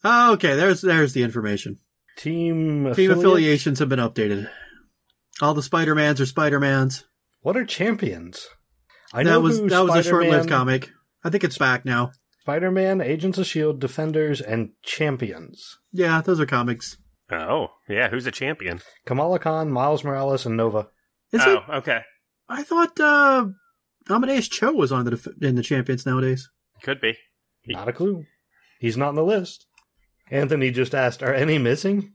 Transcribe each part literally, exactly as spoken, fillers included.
Oh, okay, there's there's the information. Team Team affiliate? affiliations have been updated. All the Spider-Mans are Spider-Mans. What are champions? I that know was who that was a Spider-Man, short-lived comic. I think it's back now. Spider-Man, Agents of S H I E L D, Defenders, and Champions. Yeah, those are comics. Oh, yeah, who's a champion? Kamala Khan, Miles Morales, and Nova. Is oh, it? okay. I thought uh, Amadeus Cho was on the def- in the Champions nowadays. Could be. He- Not a clue. He's not on the list. Anthony just asked, are any missing?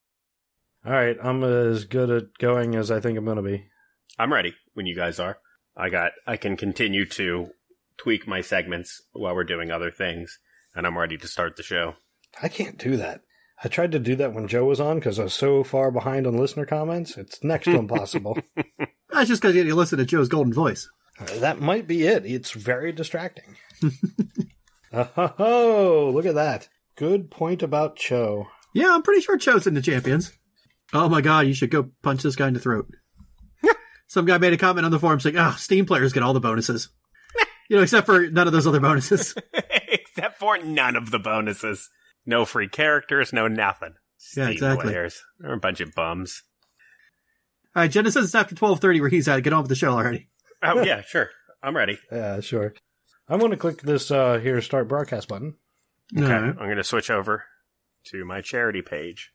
All right, I'm as good at going as I think I'm going to be. I'm ready when you guys are. I got. I can continue to tweak my segments while we're doing other things, and I'm ready to start the show. I can't do that. I tried to do that when Joe was on because I was so far behind on listener comments. It's next to impossible. That's just because you listen to Joe's golden voice. Uh, that might be it. It's very distracting. uh, ho, ho, look at that. Good point about Cho. Yeah, I'm pretty sure Cho's in the Champions. Oh my god, you should go punch this guy in the throat. Some guy made a comment on the forum saying, oh, Steam players get all the bonuses. You know, except for none of those other bonuses. Except for none of the bonuses. No free characters, no nothing. Yeah, Steam exactly. players. They're a bunch of bums. All right, Jenna says it's after twelve thirty where he's at. Get on with the show already. Oh, yeah, sure. I'm ready. Yeah, sure. I'm going to click this uh, here start broadcast button. Okay, All right. I'm going to switch over to my charity page.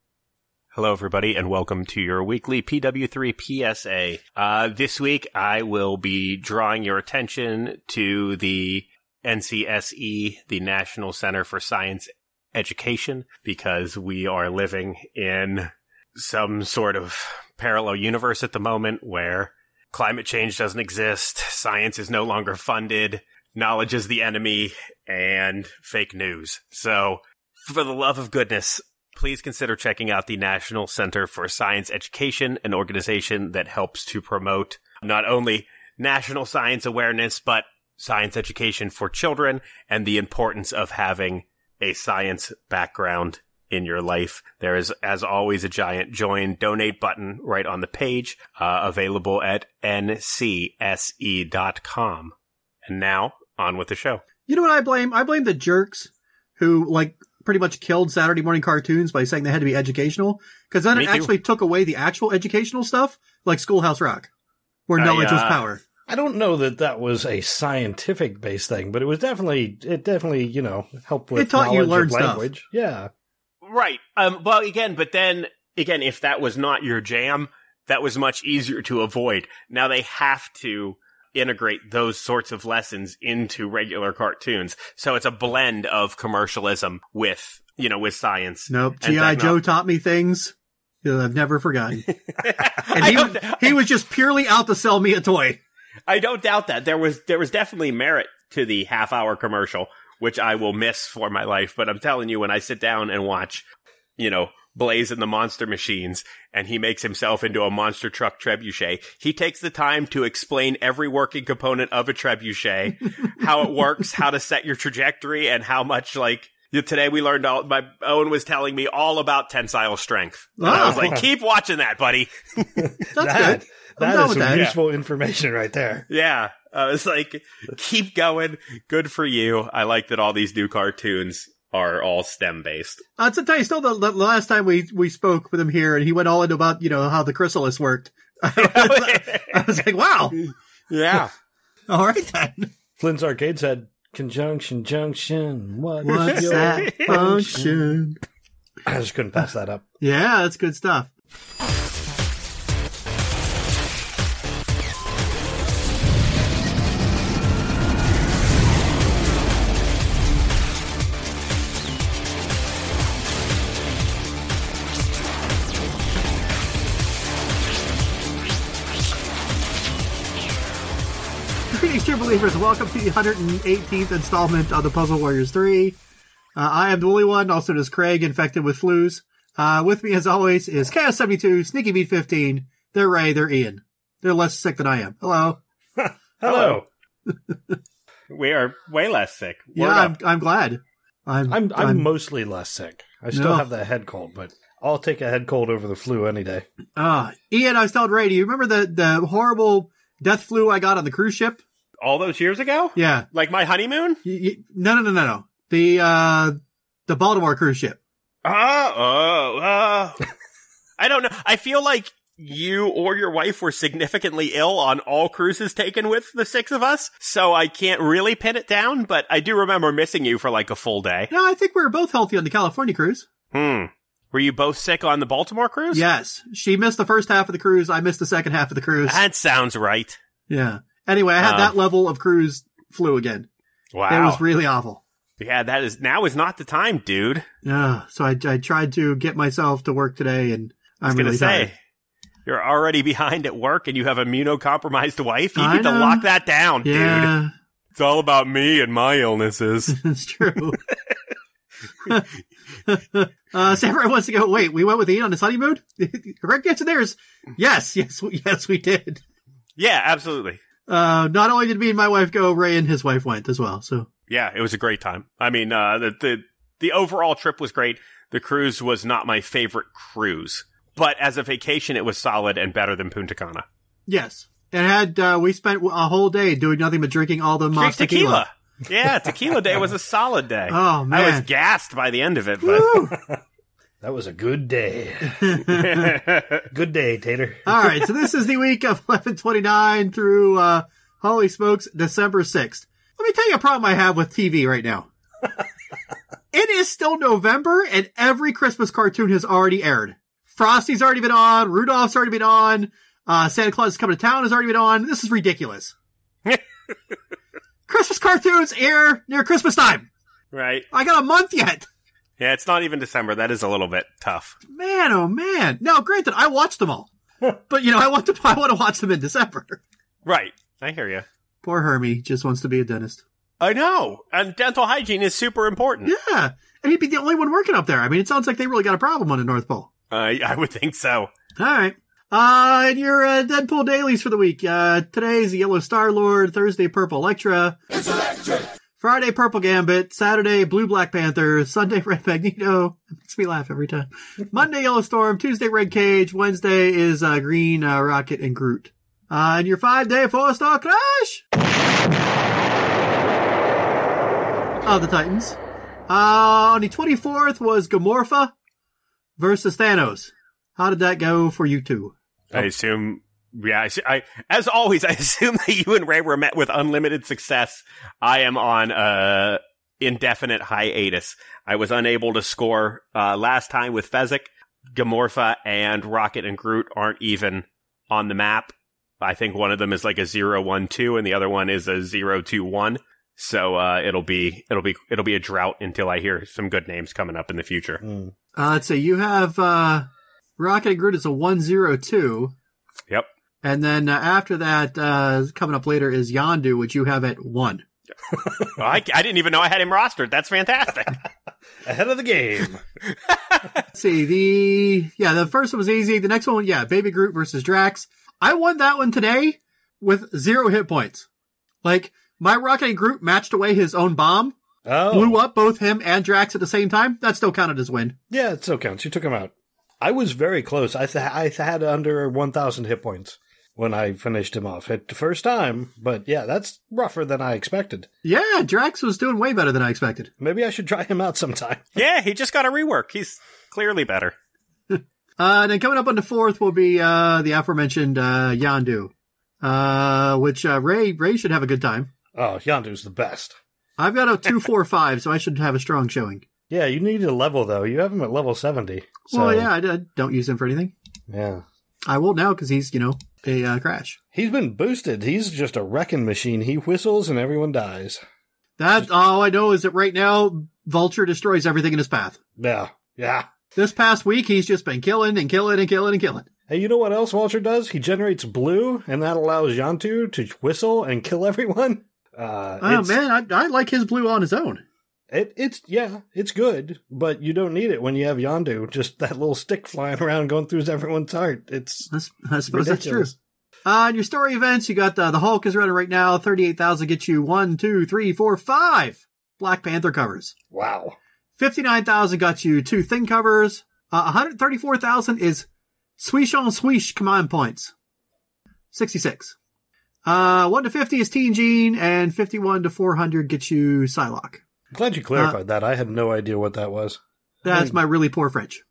Hello, everybody, and welcome to your weekly P W three P S A. Uh, this week, I will be drawing your attention to the N C S E, the National Center for Science Education, because we are living in some sort of parallel universe at the moment where climate change doesn't exist, science is no longer funded, knowledge is the enemy, and fake news. So, for the love of goodness, please consider checking out the National Center for Science Education, an organization that helps to promote not only national science awareness, but science education for children and the importance of having a science background in your life. There is, as always, a giant join donate button right on the page, uh, available at N C S E dot com. And now, on with the show. You know what I blame? I blame the jerks who, like, pretty much killed Saturday morning cartoons by saying they had to be educational, because then Me it too. actually took away the actual educational stuff, like Schoolhouse Rock, where I, knowledge was uh, power. I don't know that that was a scientific based thing, but it was definitely, it definitely, you know, helped with It taught you knowledge learn of stuff. language. Yeah. Right. Um, well, again, but then, again, if that was not your jam, that was much easier to avoid. Now they have to integrate those sorts of lessons into regular cartoons. So it's a blend of commercialism with, you know, with science. Nope. and G I. techno- Joe taught me things that I've never forgotten. And I, he, don't, was- he was just purely out to sell me a toy. I don't doubt that. There was, there was definitely merit to the half hour commercial, which I will miss for my life. But I'm telling you, when I sit down and watch, you know, Blaze and the Monster Machines, and he makes himself into a monster truck trebuchet, he takes the time to explain every working component of a trebuchet, how it works, how to set your trajectory, and how much, like, today we learned all, my Owen was telling me all about tensile strength. And I was Oh. like, keep watching that, buddy. That's that, good. I'm That down is with some that. useful information right there. Yeah. I was like, keep going. Good for you. I like that all these new cartoons are all STEM based. Uh, to tell you, still the, the last time we, we spoke with him here, and he went all into about, you know, how the chrysalis worked. I was, I was like, wow. Yeah. All right, then. Flint's Arcade said, conjunction, junction, what What's is your that function? I just couldn't pass that up. Yeah, that's good stuff. Greetings, true believers. Welcome to the one hundred eighteenth installment of the Puzzle Warriors three. Uh, I am the only one, also known as Craig, infected with flus. Uh, with me, as always, is Chaos seventy-two, Sneaky Beat fifteen. They're Ray, they're Ian. They're less sick than I am. Hello. Hello. We are way less sick. Word Yeah, I'm, up. I'm glad. I'm, I'm, I'm mostly less sick. I still No. have that head cold, but I'll take a head cold over the flu any day. uh, Ian, I was telling Ray, do you remember the, the horrible death flu I got on the cruise ship? All those years ago? Yeah. Like my honeymoon? Y- y- no, no, no, no, no. The, uh, The Baltimore cruise ship. Oh, oh, oh. I don't know. I feel like you or your wife were significantly ill on all cruises taken with the six of us, so I can't really pin it down, but I do remember missing you for like a full day. No, I think we were both healthy on the California cruise. Hmm. Were you both sick on the Baltimore cruise? Yes. She missed the first half of the cruise. I missed the second half of the cruise. That sounds right. Yeah. Anyway, I had Um, that level of cruise flu again. Wow. It was really awful. Yeah, that is, now is not the time, dude. Yeah. So I, I tried to get myself to work today, and I was I'm gonna really say, tired. you're already behind at work and you have immunocompromised wife. You I need to know. lock that down, dude. Yeah, It's all about me and my illnesses. it's true. uh, Samurai wants to go, wait, we went with Ian on his honeymoon? Correct answer there is yes, yes, we, yes, we did. Yeah, absolutely. Uh, not only did me and my wife go, Ray and his wife went as well, so. Yeah, it was a great time. I mean, uh, the, the, the overall trip was great. The cruise was not my favorite cruise, but as a vacation, it was solid and better than Punta Cana. Yes. It had, uh, we spent a whole day doing nothing but drinking all the Drink Moss tequila. tequila. Yeah, tequila day was a solid day. Oh, man. I was gassed by the end of it, but Woo! That was a good day. Good day, Tater. All right, so this is the week of eleven twenty-nine through, uh, holy smokes, December sixth. Let me tell you a problem I have with T V right now. It is still November, and every Christmas cartoon has already aired. Frosty's already been on, Rudolph's already been on, uh, Santa Claus is Coming to Town has already been on. This is ridiculous. Christmas cartoons air near Christmas time. right. I got a month yet. Yeah, it's not even December. That is a little bit tough. Man, oh man. Now, granted, I watched them all. But, you know, I want to, I want to watch them in December. Right. I hear you. Poor Hermie just wants to be a dentist. I know. And dental hygiene is super important. Yeah. And he'd be the only one working up there. I mean, it sounds like they really got a problem on the North Pole. Uh, I would think so. All right. Uh, and your uh, Deadpool dailies for the week. Uh, today's the Yellow Star-Lord. Thursday, Purple Elektra. It's electric! Friday, Purple Gambit. Saturday, Blue Black Panther. Sunday, Red Magneto. It makes me laugh every time. Monday, Yellow Storm. Tuesday, Red Cage. Wednesday is uh, Green uh, Rocket and Groot. Uh, and your five-day four-star crash of the Titans. Uh, on the twenty-fourth was Gamorpha versus Thanos. How did that go for you two? I assume, yeah, I, I, as always, I assume that you and Ray were met with unlimited success. I am on uh indefinite hiatus. I was unable to score uh last time with Fezzik. Gamorpha and Rocket and Groot aren't even on the map. I think one of them is like a zero one two and the other one is a zero two one. So uh it'll be it'll be it'll be a drought until I hear some good names coming up in the future. Mm. Uh, let's see. You have uh, Rocket and Groot is a one zero two. Yep. And then uh, after that, uh, coming up later is Yondu, which you have at one. Well, I, I didn't even know I had him rostered. That's fantastic. Ahead of the game. Let's see. The yeah, the first one was easy. The next one, yeah, Baby Groot versus Drax. I won that one today with zero hit points. Like my Rocket and Groot matched away his own bomb, Oh. blew up both him and Drax at the same time. That still counted as win. Yeah, it still counts. You took him out. I was very close. I, th- I had under one thousand hit points when I finished him off at the first time. But yeah, that's rougher than I expected. Yeah, Drax was doing way better than I expected. Maybe I should try him out sometime. Yeah, he just got a rework. He's clearly better. Uh, and then coming up on the fourth will be uh, the aforementioned uh, Yondu, uh, which uh, Ray Ray should have a good time. Oh, Yondu's the best. I've got a two four five, so I should have a strong showing. Yeah, you need a level, though. You have him at level seventy. So, Well, yeah, I, I don't use him for anything. Yeah. I will now because he's, you know, a uh, crash. He's been boosted. He's just a wrecking machine. He whistles and everyone dies. That all I know is that right now, Vulture destroys everything in his path. Yeah. Yeah. This past week, he's just been killing and killing and killing and killing. Hey, you know what else Vulture does? He generates blue, and that allows Yondu to whistle and kill everyone. Uh, Oh, it's, man, I, I like his blue on his own. It, it's, yeah, it's good, but you don't need it when you have Yondu. Just that little stick flying around going through everyone's heart. It's That's, I suppose ridiculous. that's true. Uh, in your story events, you got uh, the Hulk is running right now. thirty-eight thousand gets you one, two, three, four, five Black Panther covers. Wow. fifty-nine thousand got you two Thing covers. Uh, one hundred thirty-four thousand is Swish on Swish command points. sixty-six. Uh, one to fifty is Teen Gene, and fifty-one to four hundred gets you Psylocke. I'm glad you clarified uh, that. I had no idea what that was. That's I mean, my really poor French.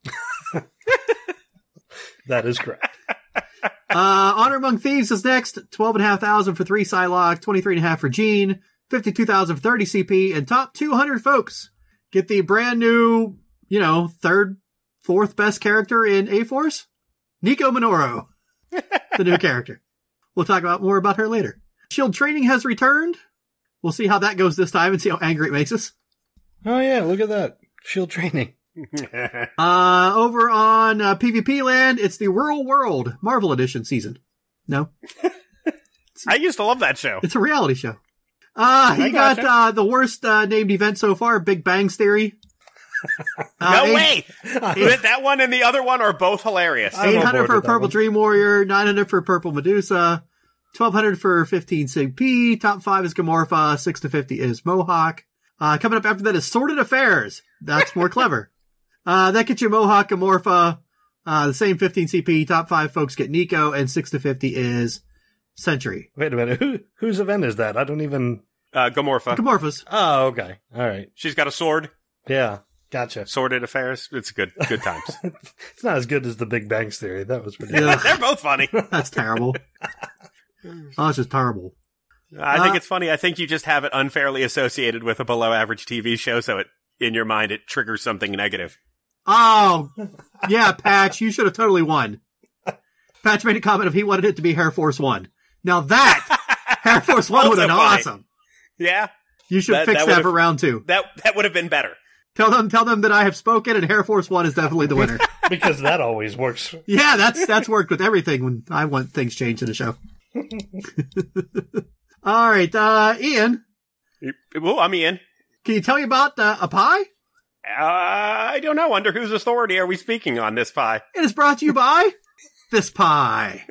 That is correct. uh, Honor Among Thieves is next. twelve and a half thousand for three Psylocke, twenty-three and a half for Jean, fifty-two thousand for thirty C P, and top two hundred folks get the brand new, you know, third, fourth best character in A-Force, Nico Minoru, the new character. We'll talk about more about her later. Shield Training has returned. We'll see how that goes this time and see how angry it makes us. Oh yeah, look at that. Shield Training. uh, over on uh, PvP Land, it's the Rural World Marvel Edition season. No? I used to love that show. It's a reality show. Uh, he got gotcha. uh, the worst uh, named event so far, Big Bang's Theory. Uh, no eight, way! Eight, that one and the other one are both hilarious. eight hundred for Purple Dream Warrior, nine hundred for Purple Medusa, twelve hundred for fifteen C P, top five is Gamorpha, six to fifty is Mohawk. Uh, coming up after that is Sordid Affairs. That's more clever. Uh, that gets you Mohawk, Gamorpha, uh, the same fifteen C P, top five folks get Nico, and six to fifty is Sentry. Wait a minute, who whose event is that? I don't even... Uh, Gamorpha. Gamorpha's. Oh, okay. All right. She's got a sword. Yeah, gotcha. Sordid Affairs. It's good. Good times. It's not as good as the Big Bang's Theory. That was pretty good. They're both funny. That's terrible. Oh, it's just terrible. I think uh, it's funny. I think you just have it unfairly associated with a below average T V show, so it in your mind it triggers something negative. Oh, yeah, Patch, you should have totally won. Patch made a comment of he wanted it to be Hair Force One. Now that, Hair Force One would have been awesome. Yeah. You should that, fix that, that for round two. That that would have been better. Tell them tell them that I have spoken and Hair Force One is definitely the winner. Because that always works. Yeah, that's that's worked with everything when I want things changed in the show. All right, uh, Ian. Well, I'm Ian. Can you tell me about uh, a pie? Uh, I don't know. Under whose authority are we speaking on this pie? It is brought to you by this pie.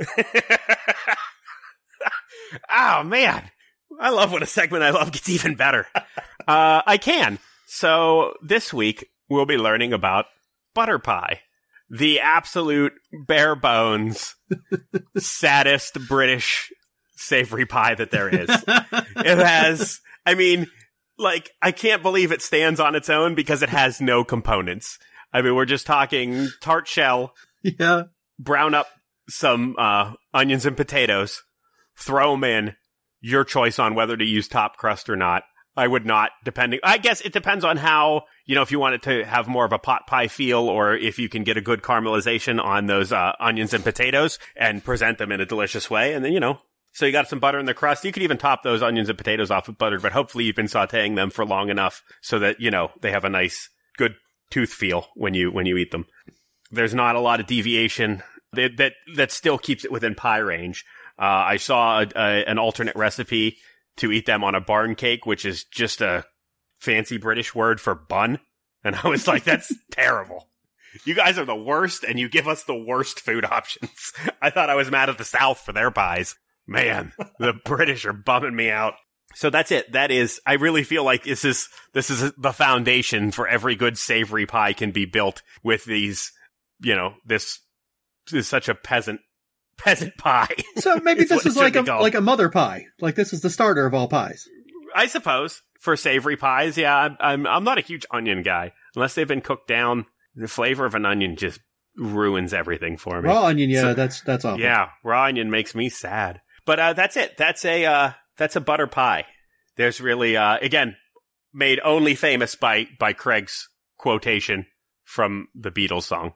Oh, man. I love when a segment I love gets even better. uh, I can. So this week, we'll be learning about butter pie. The absolute bare bones, saddest British savory pie that there is. It has, I mean, like, I can't believe it stands on its own because it has no components. I mean, we're just talking tart shell. Yeah. Brown up some uh, onions and potatoes. Throw them in. Your choice on whether to use top crust or not. I would not, depending. I guess it depends on how, you know, if you want it to have more of a pot pie feel or if you can get a good caramelization on those uh, onions and potatoes and present them in a delicious way. And then, you know, so you got some butter in the crust. You could even top those onions and potatoes off with butter, but hopefully you've been sauteing them for long enough so that, you know, they have a nice, good tooth feel when you when you eat them. There's not a lot of deviation that that, that still keeps it within pie range. Uh, I saw a, a, an alternate recipe to eat them on a barn cake, which is just a fancy British word for bun. And I was like, that's terrible. You guys are the worst, and you give us the worst food options. I thought I was mad at the South for their pies. Man, the British are bumming me out. So that's it. That is, I really feel like this is, this is the foundation for every good savory pie can be built with these, you know, this is such a peasant Peasant pie. So maybe this is like a called. like a mother pie. Like this is the starter of all pies. I suppose for savory pies, yeah. I'm I'm, I'm not a huge onion guy unless they've been cooked down. The flavor of an onion just ruins everything for me. Raw onion, yeah, so, that's that's awful. Yeah, raw onion makes me sad. But uh, that's it. That's a uh, that's a butter pie. There's really uh, again made only famous by by Craig's quotation from the Beatles song.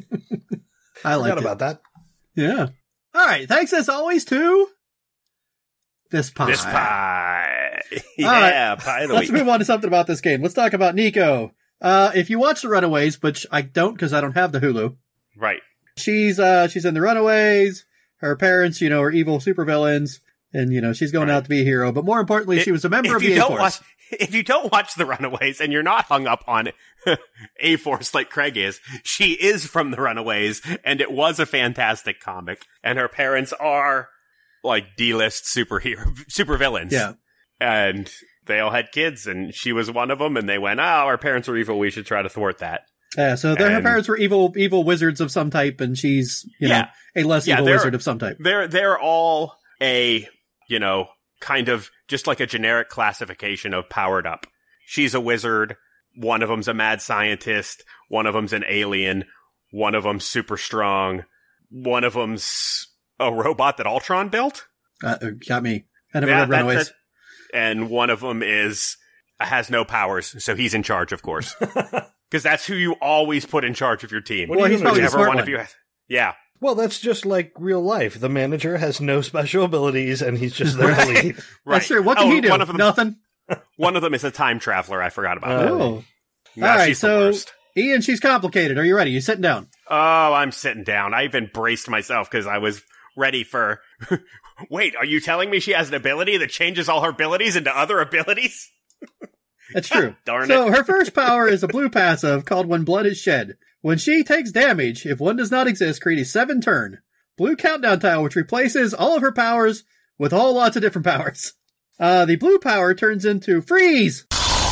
I like about that. Yeah. All right, thanks as always to this pie. This pie. Yeah, right. Pie of the Let's week. move on to something about this game. Let's talk about Nico. Uh, if you watch The Runaways, which I don't because I don't have the Hulu. Right. She's uh she's in The Runaways. Her parents, you know, are evil supervillains. And, you know, she's going right. out to be a hero. But more importantly, it, she was a member of the A-Force. If you don't watch The Runaways and you're not hung up on A-Force like Craig is, she is from The Runaways, and it was a fantastic comic. And her parents are, like, D-list superhero, supervillains. Yeah. And they all had kids, and she was one of them, and they went, oh, our parents are evil, we should try to thwart that. Yeah, so and, her parents were evil evil wizards of some type, and she's, you yeah, know, a less yeah, evil wizard of some type. They're They're all a... you know, kind of just like a generic classification of powered up. she's a wizard, one of them's a mad scientist, one of them's an alien, one of them's super strong, one of them's a robot that Ultron built. Uh, got me. I never Yeah, read Runaways. that's- And one of them is has no powers, so he's in charge, of course. Because that's who you always put in charge of your team. What do you he's mean? probably the Whichever smart one one. of you has. Yeah. Well, that's just like real life. The manager has no special abilities, and he's just there to lead. Right. That's true. What can Oh, he do? One of them, Nothing. one of them is a time traveler. I forgot about that. Uh, Oh. No, All right, she's the so worst. Ian, she's complicated. Are you ready? You sitting down? Oh, I'm sitting down. I even braced myself because I was ready for... Wait, are you telling me she has an ability that changes all her abilities into other abilities? That's true. Darn so it. her first power is a blue passive called When Blood is Shed. When she takes damage, if one does not exist, create a seven turn blue countdown tile, which replaces all of her powers with all lots of different powers. Uh, the blue power turns into Freeze!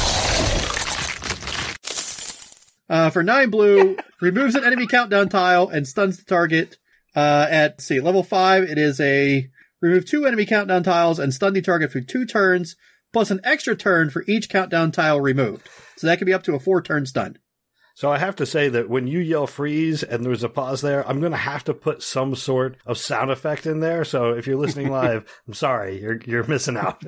Uh, for nine blue, removes an enemy countdown tile and stuns the target. Uh, at, let's see, level five, it is a remove two enemy countdown tiles and stun the target for two turns, plus an extra turn for each countdown tile removed. So that could be up to a four turn stun. So I have to say that when you yell freeze and there's a pause there, I'm going to have to put some sort of sound effect in there. So if you're listening live, I'm sorry, you're you're missing out.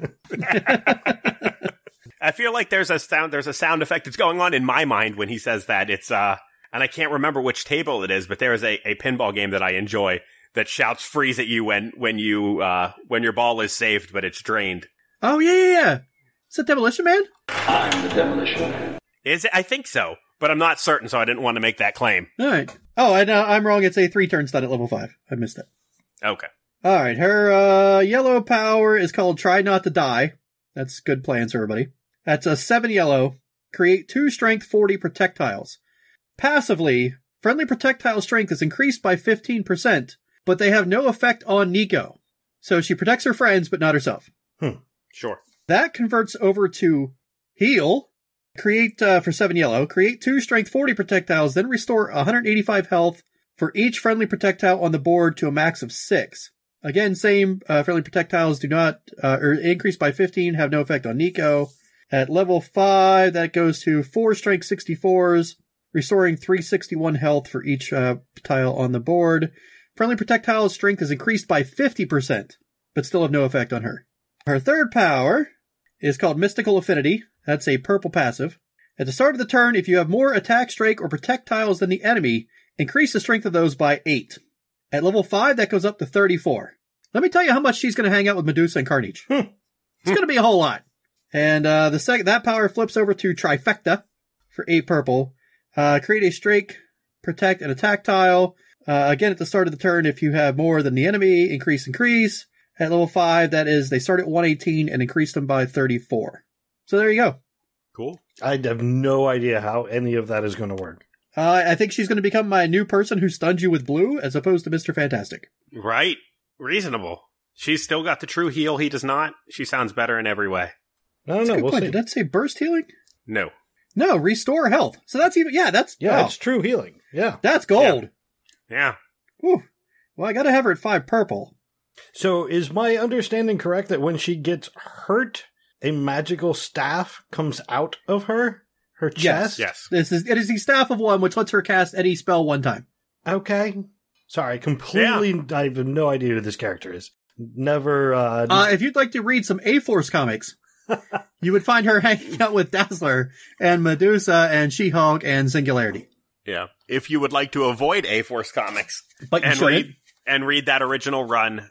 I feel like there's a sound there's a sound effect that's going on in my mind when he says that. It's uh and I can't remember which table it is, but there is a, a pinball game that I enjoy that shouts freeze at you when when you uh when your ball is saved but it's drained. Oh, yeah, yeah, yeah. Is that Demolition Man? I'm the Demolition Man. Is it? I think so, but I'm not certain, so I didn't want to make that claim. All right. Oh, and uh, I'm wrong. It's a three turn stun at level five. I missed it. Okay. All right. Her uh, yellow power is called Try Not to Die. That's good plans, everybody. That's a seven yellow. Create two strength forty projectiles. Passively, friendly projectile strength is increased by fifteen percent, but they have no effect on Nico. So she protects her friends, but not herself. Sure. That converts over to heal. Create, uh, for seven yellow, create two strength forty projectiles, then restore one hundred eighty-five health for each friendly projectile on the board to a max of six. Again, same, uh, friendly projectiles do not, uh, or increase by fifteen, have no effect on Nico. At level five, that goes to four strength sixty-fours, restoring three hundred sixty-one health for each, uh, tile on the board. Friendly projectile strength is increased by fifty percent, but still have no effect on her. Her third power is called Mystical Affinity. That's a purple passive. At the start of the turn, if you have more attack, strike, or protect tiles than the enemy, increase the strength of those by eight. At level five, that goes up to thirty-four. Let me tell you how much she's going to hang out with Medusa and Carnage. It's going to be a whole lot. And uh, the second that power flips over to Trifecta for eight purple. Uh, create a strike, protect, and attack tile. Uh, again, at the start of the turn, if you have more than the enemy, increase, increase. At level five, that is, they start at one eighteen and increase them by thirty-four. So there you go. Cool. I have no idea how any of that is going to work. Uh, I think she's going to become my new person who stuns you with blue, as opposed to Mister Fantastic. Right. Reasonable. She's still got the true heal. He does not. She sounds better in every way. I don't That's a know. good We'll point. see. Did that say burst healing? No. No, restore health. So that's even, yeah, that's, Yeah, oh, it's true healing. Yeah. that's gold. Yeah. Whew. Well, I gotta have her at five purple. So is my understanding correct that when she gets hurt, a magical staff comes out of her? Her chest? Yes. This is, it is the staff of one, which lets her cast any spell one time. Okay. Sorry, completely, I have no idea who this character is. Never, uh... Uh, if you'd like to read some A-Force comics, you would find her hanging out with Dazzler and Medusa and She-Hulk and Singularity. Yeah. If you would like to avoid A-Force comics But you and shouldn't. read and read that original run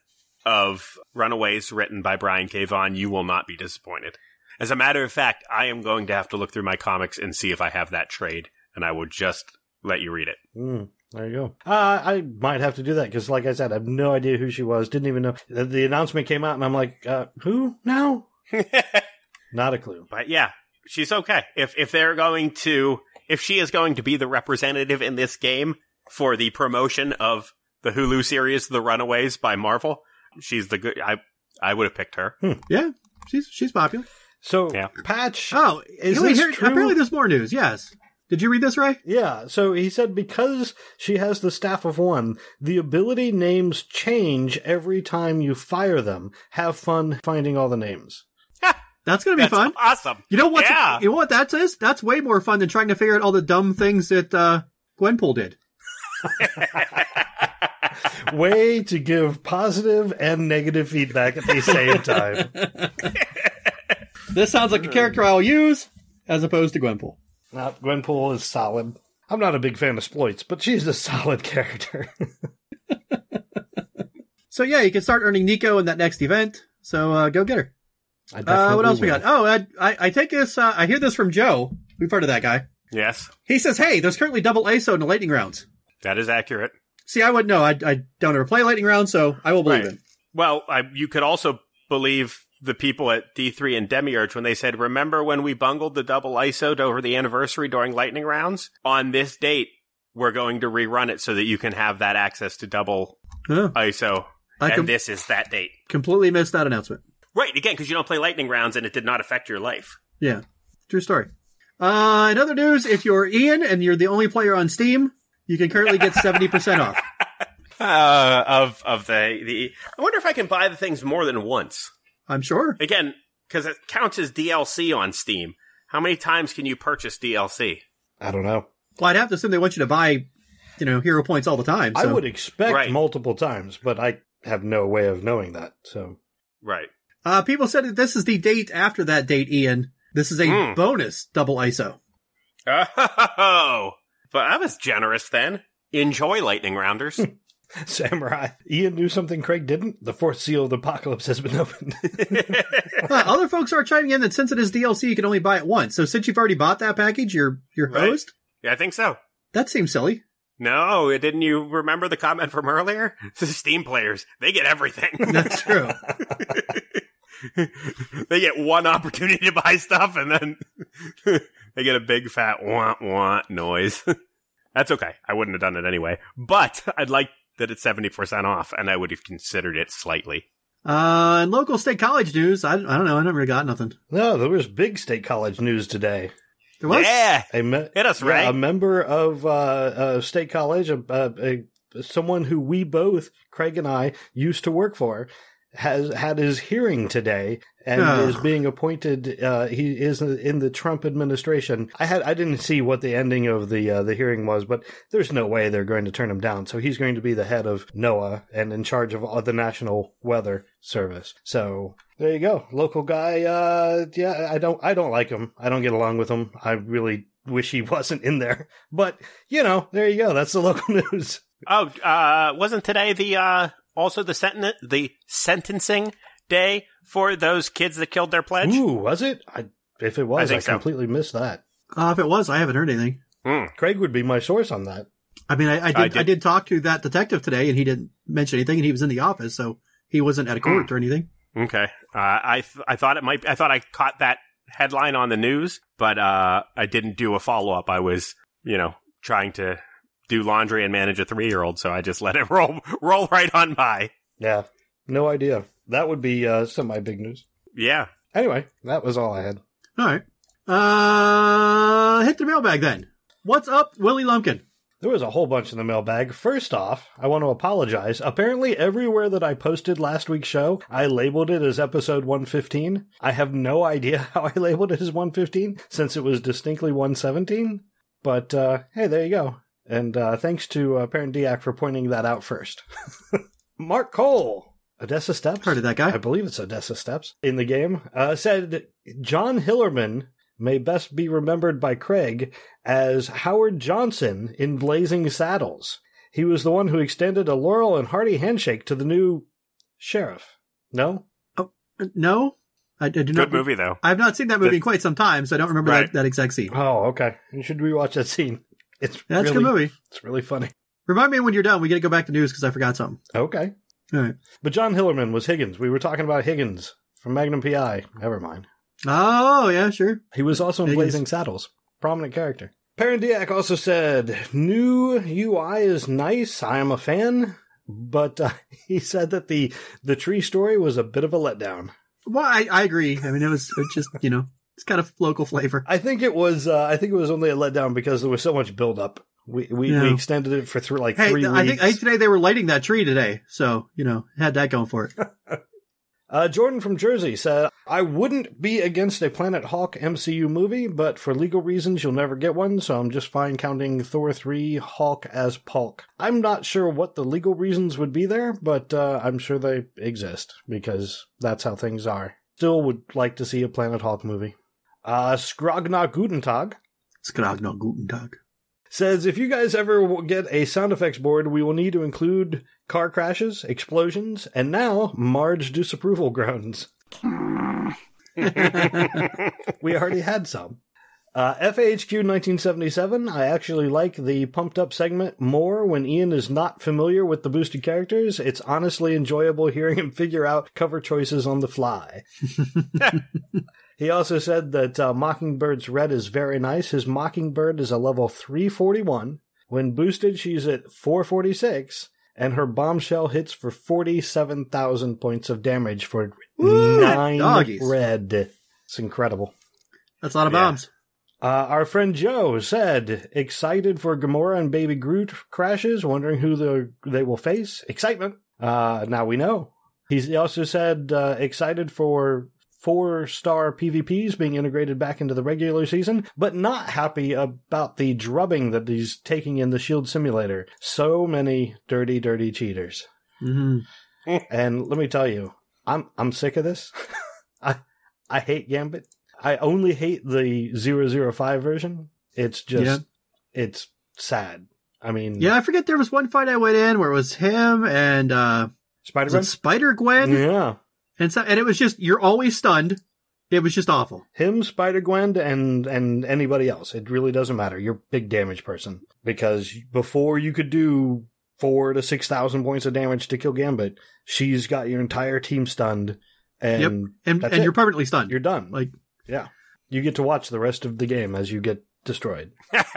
of Runaways written by Brian K. Vaughan, you will not be disappointed. As a matter of fact, I am going to have to look through my comics and see if I have that trade, and I will just let you read it. Mm, there you go. Uh, I might have to do that, because like I said, I have no idea who she was, didn't even know. The, the announcement came out, and I'm like, uh, who now? Not a clue. But yeah, she's okay. If if they're going to, if she is going to be the representative in this game for the promotion of the Hulu series, The Runaways by Marvel, she's the good. I I would have picked her. Yeah, she's she's popular. So, Yeah. Patch... Oh, Is wait, this here, true? apparently there's more news, yes. Did you read this, Ray? Yeah, so he said because she has the Staff of One, the ability names change every time you fire them. Have fun finding all the names. That's going to be That's fun. awesome. You know what? Yeah. You know what that is? That's way more fun than trying to figure out all the dumb things that uh, Gwenpool did. Way to give positive and negative feedback at the same time. This sounds like a character I'll use as opposed to Gwenpool. Now, Gwenpool is solid. I'm not a big fan of exploits, but she's a solid character. So yeah, you can start earning Nico in that next event. So uh, go get her. I Uh, definitely what else we will. got? Oh, I, I, I take this. Uh, I hear this from Joe. We've heard of that guy. Yes, He says, "Hey, there's currently double I S O in the lightning rounds." that is accurate. See, I wouldn't know. I, I don't ever play lightning rounds, so I will believe Right. it. Well, I, you could also believe the people at D three and Demiurge when they said, remember when we bungled the double I S O over the anniversary during lightning rounds? On this date, we're going to rerun it so that you can have that access to double Oh, I S O. I and com- this is that date. completely missed that announcement. Right, again, because you don't play lightning rounds and it did not affect your life. Yeah, true story. Uh, in other news, if you're Ian and you're the only player on Steam, you can currently get seventy percent off. Uh, of of the, the... I wonder if I can buy the things more than once. I'm sure. Again, because it counts as D L C on Steam. How many times can you purchase D L C? I don't know. Well, I'd have to assume they want you to buy, you know, hero points all the time. I so- would expect Right. multiple times, but I have no way of knowing that. So Right. Uh, people said that this is the date after that date, Ian. This is a Hmm. bonus double I S O. Oh, but I was generous then. Enjoy lightning rounders. Samurai. Ian knew something Craig didn't. The fourth seal of the apocalypse has been opened. Uh, other folks are chiming in that since it is D L C, you can only buy it once. So since you've already bought that package, you're you're Right. hosed? Yeah, I think so. That seems silly. No, didn't you remember the comment from earlier? Steam players, they get everything. That's true. They get one opportunity to buy stuff and then they get a big fat wah wah noise. That's okay. I wouldn't have done it anyway. But I'd like that it's seventy percent off and I would have considered it slightly. Uh, in local state college news, I, I don't know. I never got nothing. No, there was big state college news today. There was? Yeah. A me- Hit us, yeah, Ray. a member of uh, uh, state college, a, a, a, someone who we both, Craig and I, used to work for, has had his hearing today and Oh. is being appointed. Uh, he is in the Trump administration. I had I didn't see what the ending of the uh, the hearing was, but there's no way they're going to turn him down. So he's going to be the head of NOAA and in charge of all the National Weather Service. So there you go, local guy. Uh, yeah, I don't I don't like him. I don't get along with him. I really wish he wasn't in there. But you know, there you go. That's the local news. Oh, uh, wasn't today the, uh, also the senten- the sentencing day for those kids that killed their pledge? Ooh, was it? I, if it was, I I, think so. completely missed that. Uh, if it was, I haven't heard anything. Hmm. Craig would be my source on that. I mean, I, I, did, I I did- did. talk to that detective today, and he didn't mention anything, and he was in the office, so he wasn't at a court Hmm. or anything. Okay. Uh, I th- I thought it might. I thought I caught that headline on the news, but uh, I didn't do a follow up. I was, you know, trying to do laundry and manage a three year old, so I just let it roll roll right on by. Yeah, no idea. That would be uh, semi big news. Yeah. Anyway, that was all I had. All right. Uh, hit the mailbag then. What's up, Willie Lumpkin? There was a whole bunch in the mailbag. First off, I want to apologize. Apparently, everywhere that I posted last week's show, I labeled it as episode one fifteen. I have no idea how I labeled it as one fifteen, since it was distinctly one seventeen. But, uh, hey, there you go. And uh, thanks to uh, Parent Diak for pointing that out first. Mark Cole, Odessa Steps. Heard of that guy? I believe it's Odessa Steps in the game, uh, said John Hillerman may best be remembered by Craig as Howard Johnson in Blazing Saddles. He was the one who extended a Laurel and Hardy handshake to the new sheriff. No? Oh, no, I, I do not. Good movie though. I have not seen that movie The- in quite some time, so I don't remember Right. that, that exact scene. Oh, okay. You should rewatch that scene. It's That's really, a good movie. It's really funny. Remind me when you're done. We got to go back to news because I forgot something. Okay. All right. But John Hillerman was Higgins. We were talking about Higgins from Magnum P I. Never mind. Oh, yeah, sure. He was also in Higgins. Blazing Saddles. Prominent character. Parandiak also said, new U I is nice. I am a fan. But uh, he said that the, the tree story was a bit of a letdown. Well, I, I agree. I mean, it was, it was just, you know, it's kind of local flavor. I think it was. Uh, I think it was only a letdown because there was so much buildup. We we, Yeah. we extended it for th- like Hey, three I weeks. think, I think today they were lighting that tree today. So, you know, had that going for it. Uh, Jordan from Jersey said, I wouldn't be against a Planet Hawk M C U movie, but for legal reasons you'll never get one, so I'm just fine counting Thor three Hawk as Pulk. I'm not sure what the legal reasons would be there, but uh, I'm sure they exist, because that's how things are. Still would like to see a Planet Hawk movie. Uh, Skrogna Guten Tag. Skrogna Guten Tag. Says, if you guys ever get a sound effects board, we will need to include car crashes, explosions, and now Marge disapproval groans. We already had some. Uh, F A H Q nineteen seventy-seven, I actually like the pumped up segment more when Ian is not familiar with the boosted characters. It's honestly enjoyable hearing him figure out cover choices on the fly. He also said that uh, Mockingbird's red is very nice. His Mockingbird is a level three forty-one. When boosted, she's at four forty-six, and her bombshell hits for forty-seven thousand points of damage for Woo, nine doggies. red. It's incredible. That's a lot of Yeah. bombs. Uh, our friend Joe said, excited for Gamora and Baby Groot crashes, wondering who the, they will face. Excitement. Uh, now we know. He's, he also said, uh, excited for four-star P V Ps being integrated back into the regular season, but not happy about the drubbing that he's taking in the Shield Simulator. So many dirty, dirty cheaters. Mm-hmm. And let me tell you, I'm I'm sick of this. I I hate Gambit. I only hate the zero zero five version. It's just, Yeah. it's sad. I mean, Yeah, I forget there was one fight I went in where it was him and uh, was it Spider-Man? Spider-Gwen? Yeah. And so, and it was just, you're always stunned. It was just awful. Him, Spider-Gwen, and, and anybody else. It really doesn't matter. You're a big damage person. Because before you could do four to six thousand points of damage to kill Gambit, she's got your entire team stunned. And Yep. And, that's and it. you're permanently stunned. You're done. Like, yeah. You get to watch the rest of the game as you get destroyed.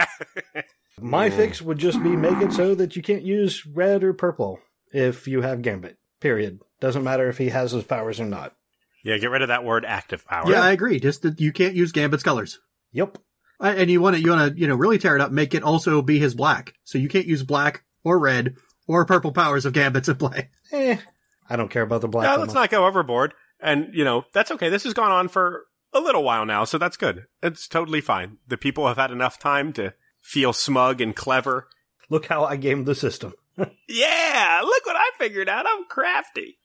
My fix would just be make it so that you can't use red or purple if you have Gambit. Period. Doesn't matter if he has his powers or not. Yeah, get rid of that word active power. yeah, I agree. Just that you can't use Gambit's colors. Yep. I- And you want to, you want to, you know, really tear it up, make it also be his black. So you can't use black or red or purple powers of Gambit's in play. Eh. I don't care about the black No, one. let's not go overboard. And, you know, that's okay. This has gone on for a little while now, so that's good. It's totally fine. The people have had enough time to feel smug and clever. Look how I gamed the system. Yeah, look what I figured out. I'm crafty.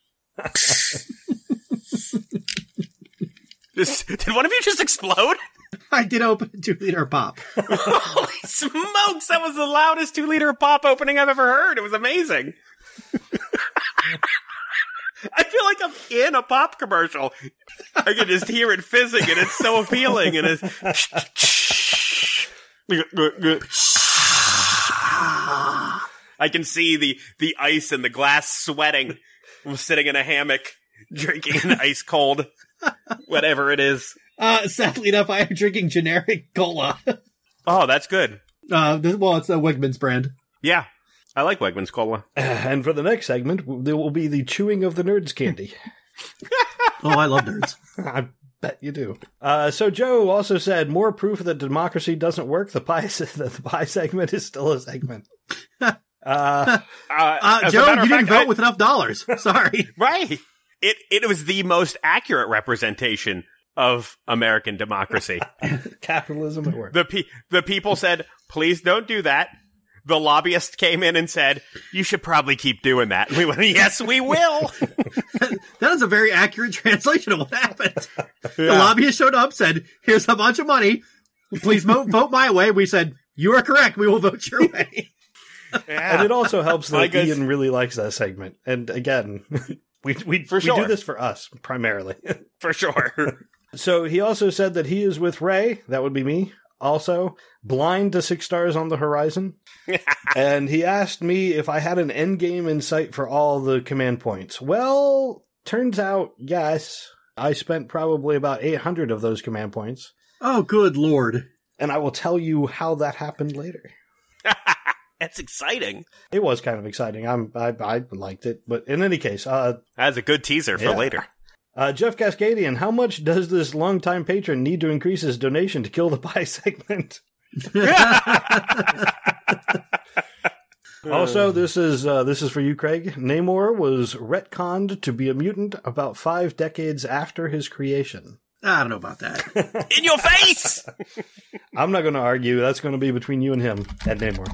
Just, did one of you just explode? I did open a two liter pop. Holy smokes, that was the loudest two-liter pop opening I've ever heard. It was amazing. I feel like I'm in a pop commercial. I can just hear it fizzing, and it's so appealing. And it's I can see the the ice and the glass sweating. I'm sitting in a hammock, drinking an ice cold, whatever it is. Uh, sadly enough, I am drinking generic cola. Oh, that's good. Uh, this, well, it's a Wegmans brand. Yeah, I like Wegmans Cola. And for the next segment, there will be the chewing of the nerds candy. Oh, I love nerds. I bet you do. Uh, so Joe also said, more proof that democracy doesn't work. The pie, the pie segment is still a segment. Uh, Uh, Uh, as a Joe, matter you of didn't fact, vote I- with enough dollars. Sorry. Right. It it was the most accurate representation of American democracy. capitalism at work. the pe- the people said, "Please don't do that." The lobbyist came in and said, "You should probably keep doing that." And we went, "Yes, we will." That is a very accurate translation of what happened. The lobbyist showed up, said, here's a bunch of money. Please vote, vote my way. We said, you are correct. We will vote your way. And it also helps My that goodness. Ian really likes that segment. And again, we we, For we sure. do this for us, primarily. For sure. So he also said that he is with Ray, that would be me, also, blind to six stars on the horizon. And he asked me if I had an endgame in sight for all the command points. Well, turns out, yes. I spent probably about eight hundred of those command points. Oh, good Lord. And I will tell you how that happened later. That's exciting. It was kind of exciting. I'm, I, I liked it. But in any case, uh, That's a good teaser for Yeah. later. Uh, Jeff Cascadian, how much does this longtime patron need to increase his donation to kill the pie segment? Also, this is uh, this is for you, Craig. Namor was retconned to be a mutant about five decades after his creation. I don't know about that. In your face! I'm not going to argue. That's going to be between you and him, and Namor.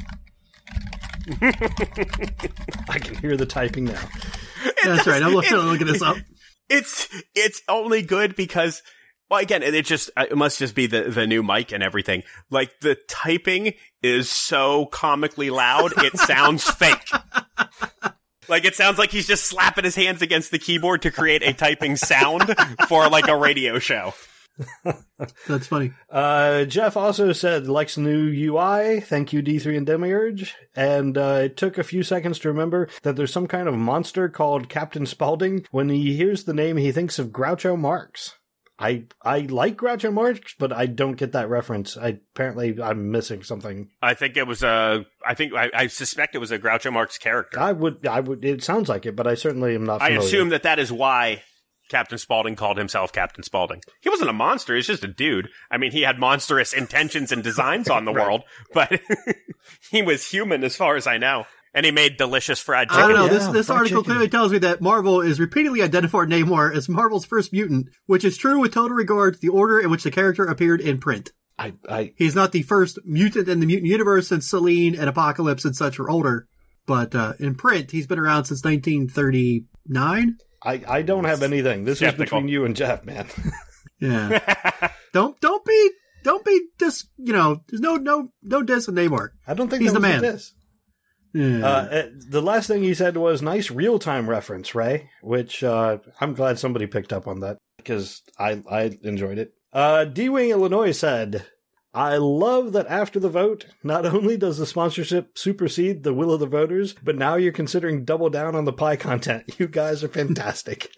I can hear the typing now. That's right. I'm looking, looking this up. It's it's only good because, well, again, it just it must just be the the new mic and everything. Like the typing is so comically loud, it sounds fake. Like it sounds like he's just slapping his hands against the keyboard to create a typing sound for like a radio show. That's funny. Uh, Jeff also said likes new U I. Thank you, D three and Demiurge. And uh, it took a few seconds to remember that there's some kind of monster called Captain Spaulding. When he hears the name, he thinks of Groucho Marx. I I like Groucho Marx, but I don't get that reference. I apparently I'm missing something. I think it was a. I think I, I suspect it was a Groucho Marx character. I would I would. It sounds like it, but I certainly am not I familiar. assume that that is why Captain Spaulding called himself Captain Spaulding. He wasn't a monster. He's just a dude. I mean, he had monstrous intentions and designs on the Right. world, but he was human as far as I know. And he made delicious fried I chicken. don't know. Yeah, this this fried article chicken. clearly tells me that Marvel is repeatedly identified Namor as Marvel's first mutant, which is true with total regard to the order in which the character appeared in print. I I He's not the first mutant in the mutant universe since Selene and Apocalypse and such were older, but uh, in print, he's been around since nineteen thirty-nine. I, I don't have anything. This Skeptical. is between you and Jeff, man. Yeah. don't don't be don't be dis. You know, there's no no no diss on Namor. I don't think He's that the was man. This. Yeah. Uh, uh, the last thing he said was nice real time reference, Ray, which uh, I'm glad somebody picked up on that because I I enjoyed it. Uh, D-Wing Illinois said, I love that after the vote, not only does the sponsorship supersede the will of the voters, but now you're considering double down on the pie content. You guys are fantastic.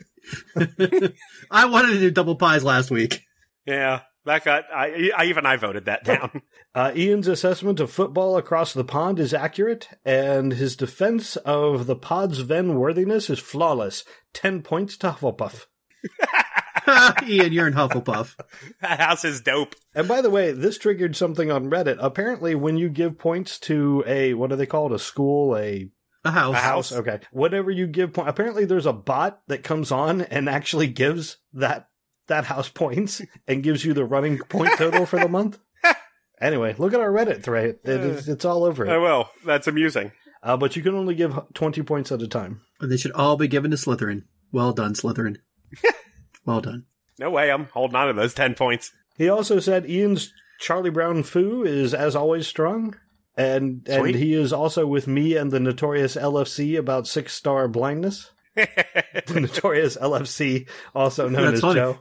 I wanted to do double pies last week. Yeah, that got. I, I even I voted that down. Uh, Ian's assessment of football across the pond is accurate, and his defense of the pod's Ven worthiness is flawless. Ten points to Hufflepuff. Ian, you're in Hufflepuff. That house is dope. And by the way, this triggered something on Reddit. Apparently, when you give points to a, what do they call it, a school, a... A house. A house. Okay. Whatever you give point, apparently there's a bot that comes on and actually gives that that house points and gives you the running point total for the month. Anyway, look at our Reddit thread. It, it's, it's all over I it. will. That's amusing. Uh, but you can only give twenty points at a time. And they should all be given to Slytherin. Well done, Slytherin. Well done. No way. I'm holding on to those ten points. He also said Ian's Charlie Brown Foo is, as always, strong. And and Sweet. he is also with me and the notorious L F C about six-star blindness. The notorious L F C, also known That's as funny. Joe.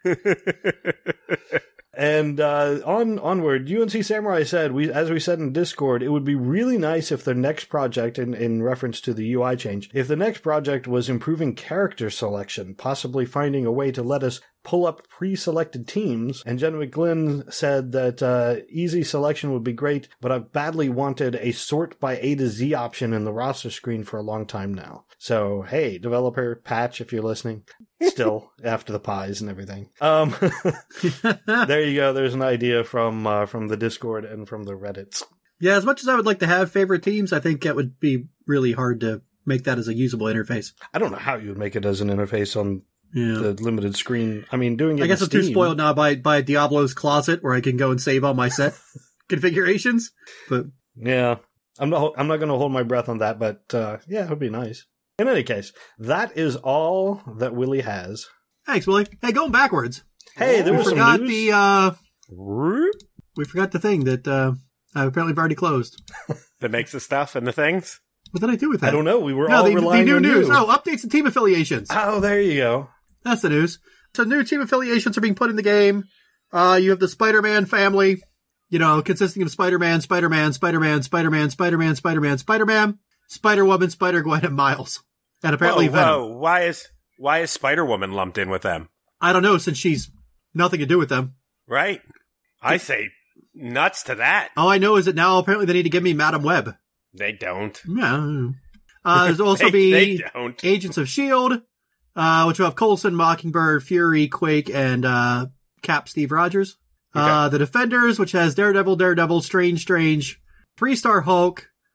And uh, on onward, U N C Samurai said, we as we said in Discord, it would be really nice if their next project, in, in reference to the U I change, if the next project was improving character selection, possibly finding a way to let us pull up pre-selected teams. And Jen McGlynn said that uh, easy selection would be great, but I've badly wanted a sort by A to Z option in the roster screen for a long time now. So, hey, developer, Patch, if you're listening, still, after the pies and everything. Um, there you go. There's an idea from uh, from the Discord and from the Reddits. Yeah, as much as I would like to have favorite teams, I think it would be really hard to make that as a usable interface. I don't know how you would make it as an interface on Yeah. the limited screen. I mean, doing it I guess in I'm too Steam- spoiled now by, by Diablo's Closet, where I can go and save all my set configurations. But Yeah, I'm not. I'm not going to hold my breath on that, but uh, yeah, it would be nice. In any case, that is all that Willie has. thanks, Willie. Hey, going backwards. Hey, there we was some forgot news. the uh, we forgot the thing that uh, apparently I've already closed. That makes the stuff and the things. What did I do with that? I don't know. We were No, all the, the relying new on news. you. Oh, updates and team affiliations. Oh, there you go. That's the news. So new team affiliations are being put in the game. Uh, you have the Spider-Man family, you know, consisting of Spider-Man, Spider-Man, Spider-Man, Spider-Man, Spider-Man, Spider-Man, Spider-Man, Spider-Woman, Spider-Gwen, and Miles. And apparently whoa, Venom. whoa. Why is why is Spider Woman lumped in with them? I don't know, since she's nothing to do with them. Right? I say nuts to that. All I know is that now apparently they need to give me Madam Web. They don't. Yeah. Uh, there's also they, be they don't. Agents of S H I E L D, uh, which will have Coulson, Mockingbird, Fury, Quake, and uh, Cap Steve Rogers. Uh, the Defenders, which has Daredevil, Daredevil, Strange, Strange, Three-Star Hulk,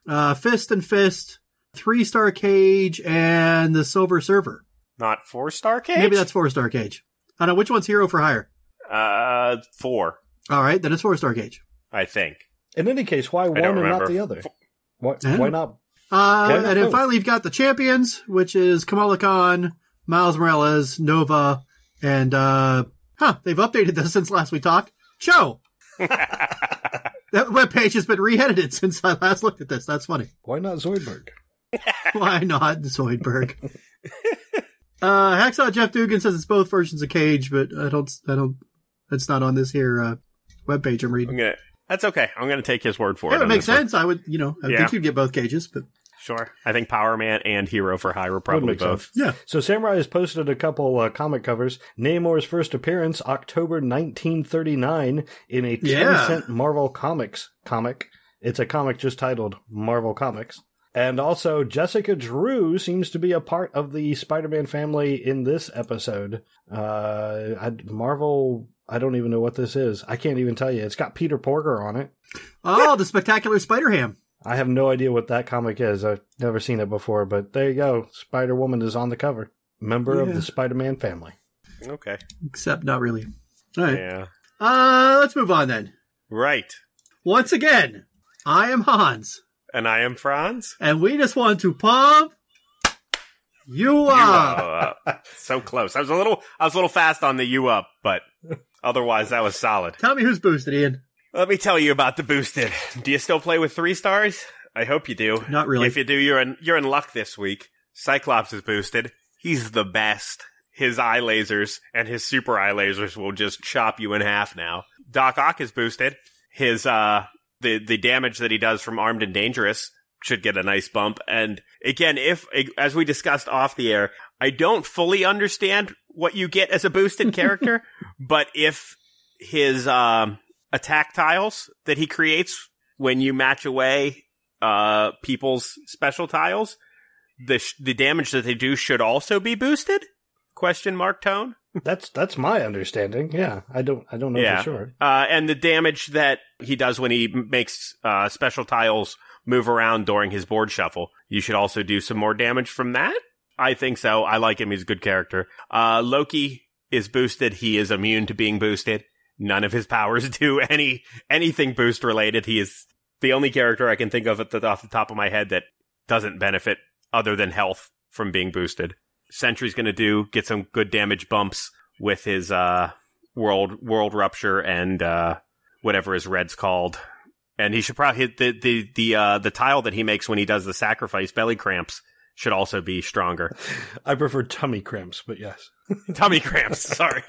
uh, Fist and Fist, Three Star Cage, and the Silver Server. Not four star cage? Maybe that's Four Star Cage. I don't know, which one's Hero for Hire? Uh, four. All right, then it's Four Star Cage. I think. In any case, why one and remember. not the other? Why, Yeah. why not? Uh, Why not and then both? finally you've got the champions, which is Kamala Khan, Miles Morales, Nova, and, uh, huh, they've updated this since last we talked. Cho! That webpage has been re-edited since I last looked at this. That's funny. Why not Zoidberg? Why not Zoidberg? uh, Hacksaw Jeff Dugan says it's both versions of Cage, but I don't, I don't, it's not on this here, uh, webpage I'm I'm reading. gonna, that's okay. I'm going to take his word for Yeah, it. it on makes this one. sense. I would, you know, I Yeah. think you'd get both cages, but Sure. I think Power Man and Hero for Hire were probably make both. sense. yeah. So Samurai has posted a couple uh, comic covers. Namor's first appearance, October nineteen thirty-nine, in a ten Yeah. cent Marvel Comics comic. It's a comic just titled Marvel Comics. And also, Jessica Drew seems to be a part of the Spider-Man family in this episode. Uh, I, Marvel, I don't even know what this is. I can't even tell you. It's got Peter Porker on it. Oh, the Spectacular Spider-Ham. I have no idea what that comic is. I've never seen it before, but there you go. Spider-Woman is on the cover. Member Yeah. of the Spider-Man family. Okay. Except not really. All right. Yeah. Uh, let's move on then. Right. Once again, I am Hans, And I am Franz. and we just want to pump you You up. up. So close. I was a little I was a little fast on the you up, but otherwise that was solid. Tell me who's boosted, Ian. Let me tell you about the boosted. Do you still play with three stars? I hope you do. Not really. If you do, you're in you're in luck this week. Cyclops is boosted. He's the best. His eye lasers and his super eye lasers will just chop you in half now. Doc Ock is boosted. His uh the the damage that he does from Armed and Dangerous should get a nice bump. And again, if as we discussed off the air, I don't fully understand what you get as a boosted character, but if his um attack tiles that he creates when you match away uh people's special tiles, the sh- the damage that they do should also be boosted? Question mark tone. That's that's my understanding. Yeah, I don't I don't know Yeah. for sure. Uh, and the damage that he does when he m- makes uh, special tiles move around during his board shuffle, you should also do some more damage from that? I think so. I like him. He's a good character. Uh, Loki is boosted. He is immune to being boosted. None of his powers do any anything boost related. He is the only character I can think of at the, off the top of my head that doesn't benefit other than health from being boosted. Sentry's going to do get some good damage bumps with his uh, world world rupture and uh, whatever his red's called. And he should probably hit the the the uh, the tile that he makes when he does the sacrifice belly cramps should also be stronger. I prefer tummy cramps, but yes. Tummy cramps, sorry.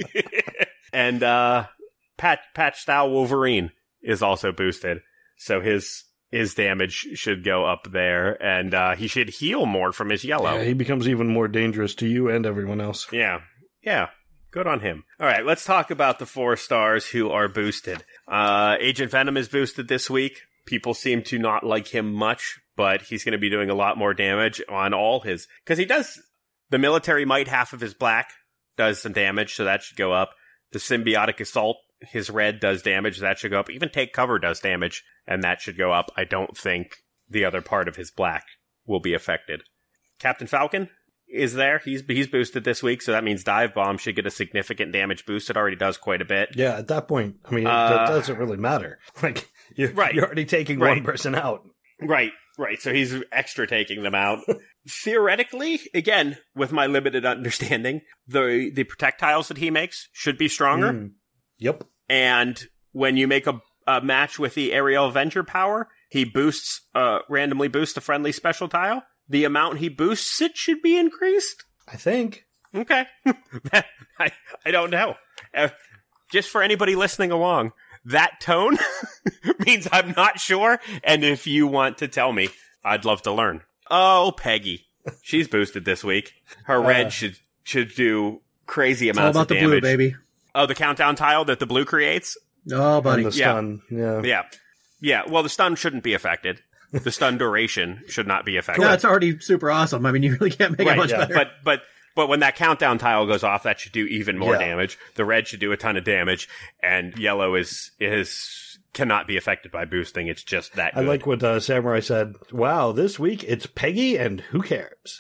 And uh, Patch Patch Style Wolverine is also boosted, so his his damage should go up there, and uh, he should heal more from his yellow. Yeah, he becomes even more dangerous to you and everyone else. Yeah. Yeah. Good on him. All right, let's talk about the four stars who are boosted. Uh, Agent Venom is boosted this week. People seem to not like him much, but he's going to be doing a lot more damage on all his... Because he does... The military might, half of his black, does some damage, so that should go up. The symbiotic assault, his red, does damage, that should go up. Even take cover does damage, and that should go up. I don't think the other part of his black will be affected. Captain Falcon is there. He's he's boosted this week, so that means Dive Bomb should get a significant damage boost. It already does quite a bit. Yeah, at that point, I mean, it, Uh, that doesn't really matter. Like, you're, Right. you're already taking Right. one person out. Right, right. So he's extra taking them out. Theoretically, again, with my limited understanding, the the projectiles that he makes should be stronger. Mm. Yep. And when you make a, a match with the Aerial Avenger power, he boosts, uh, randomly boosts a friendly special tile. The amount he boosts it should be increased. I think. Okay. I, I don't know. Uh, just for anybody listening along, that tone means I'm not sure. And if you want to tell me, I'd love to learn. Oh, Peggy. She's boosted this week. Her red Uh, should should do crazy It's all amounts about of the damage. blue, baby. Oh, the countdown tile that the blue creates? Oh, buddy. And the Yeah. stun. Yeah. Yeah. Yeah. Well, the stun shouldn't be affected. The stun duration should not be affected. Yeah, it's already super awesome. I mean, you really can't make it Right, much yeah. better. But but but when that countdown tile goes off, that should do even more Yeah. damage. The red should do a ton of damage, and yellow is is cannot be affected by boosting. It's just that I good. like what uh, Samurai said. Wow, this week it's Peggy and who cares?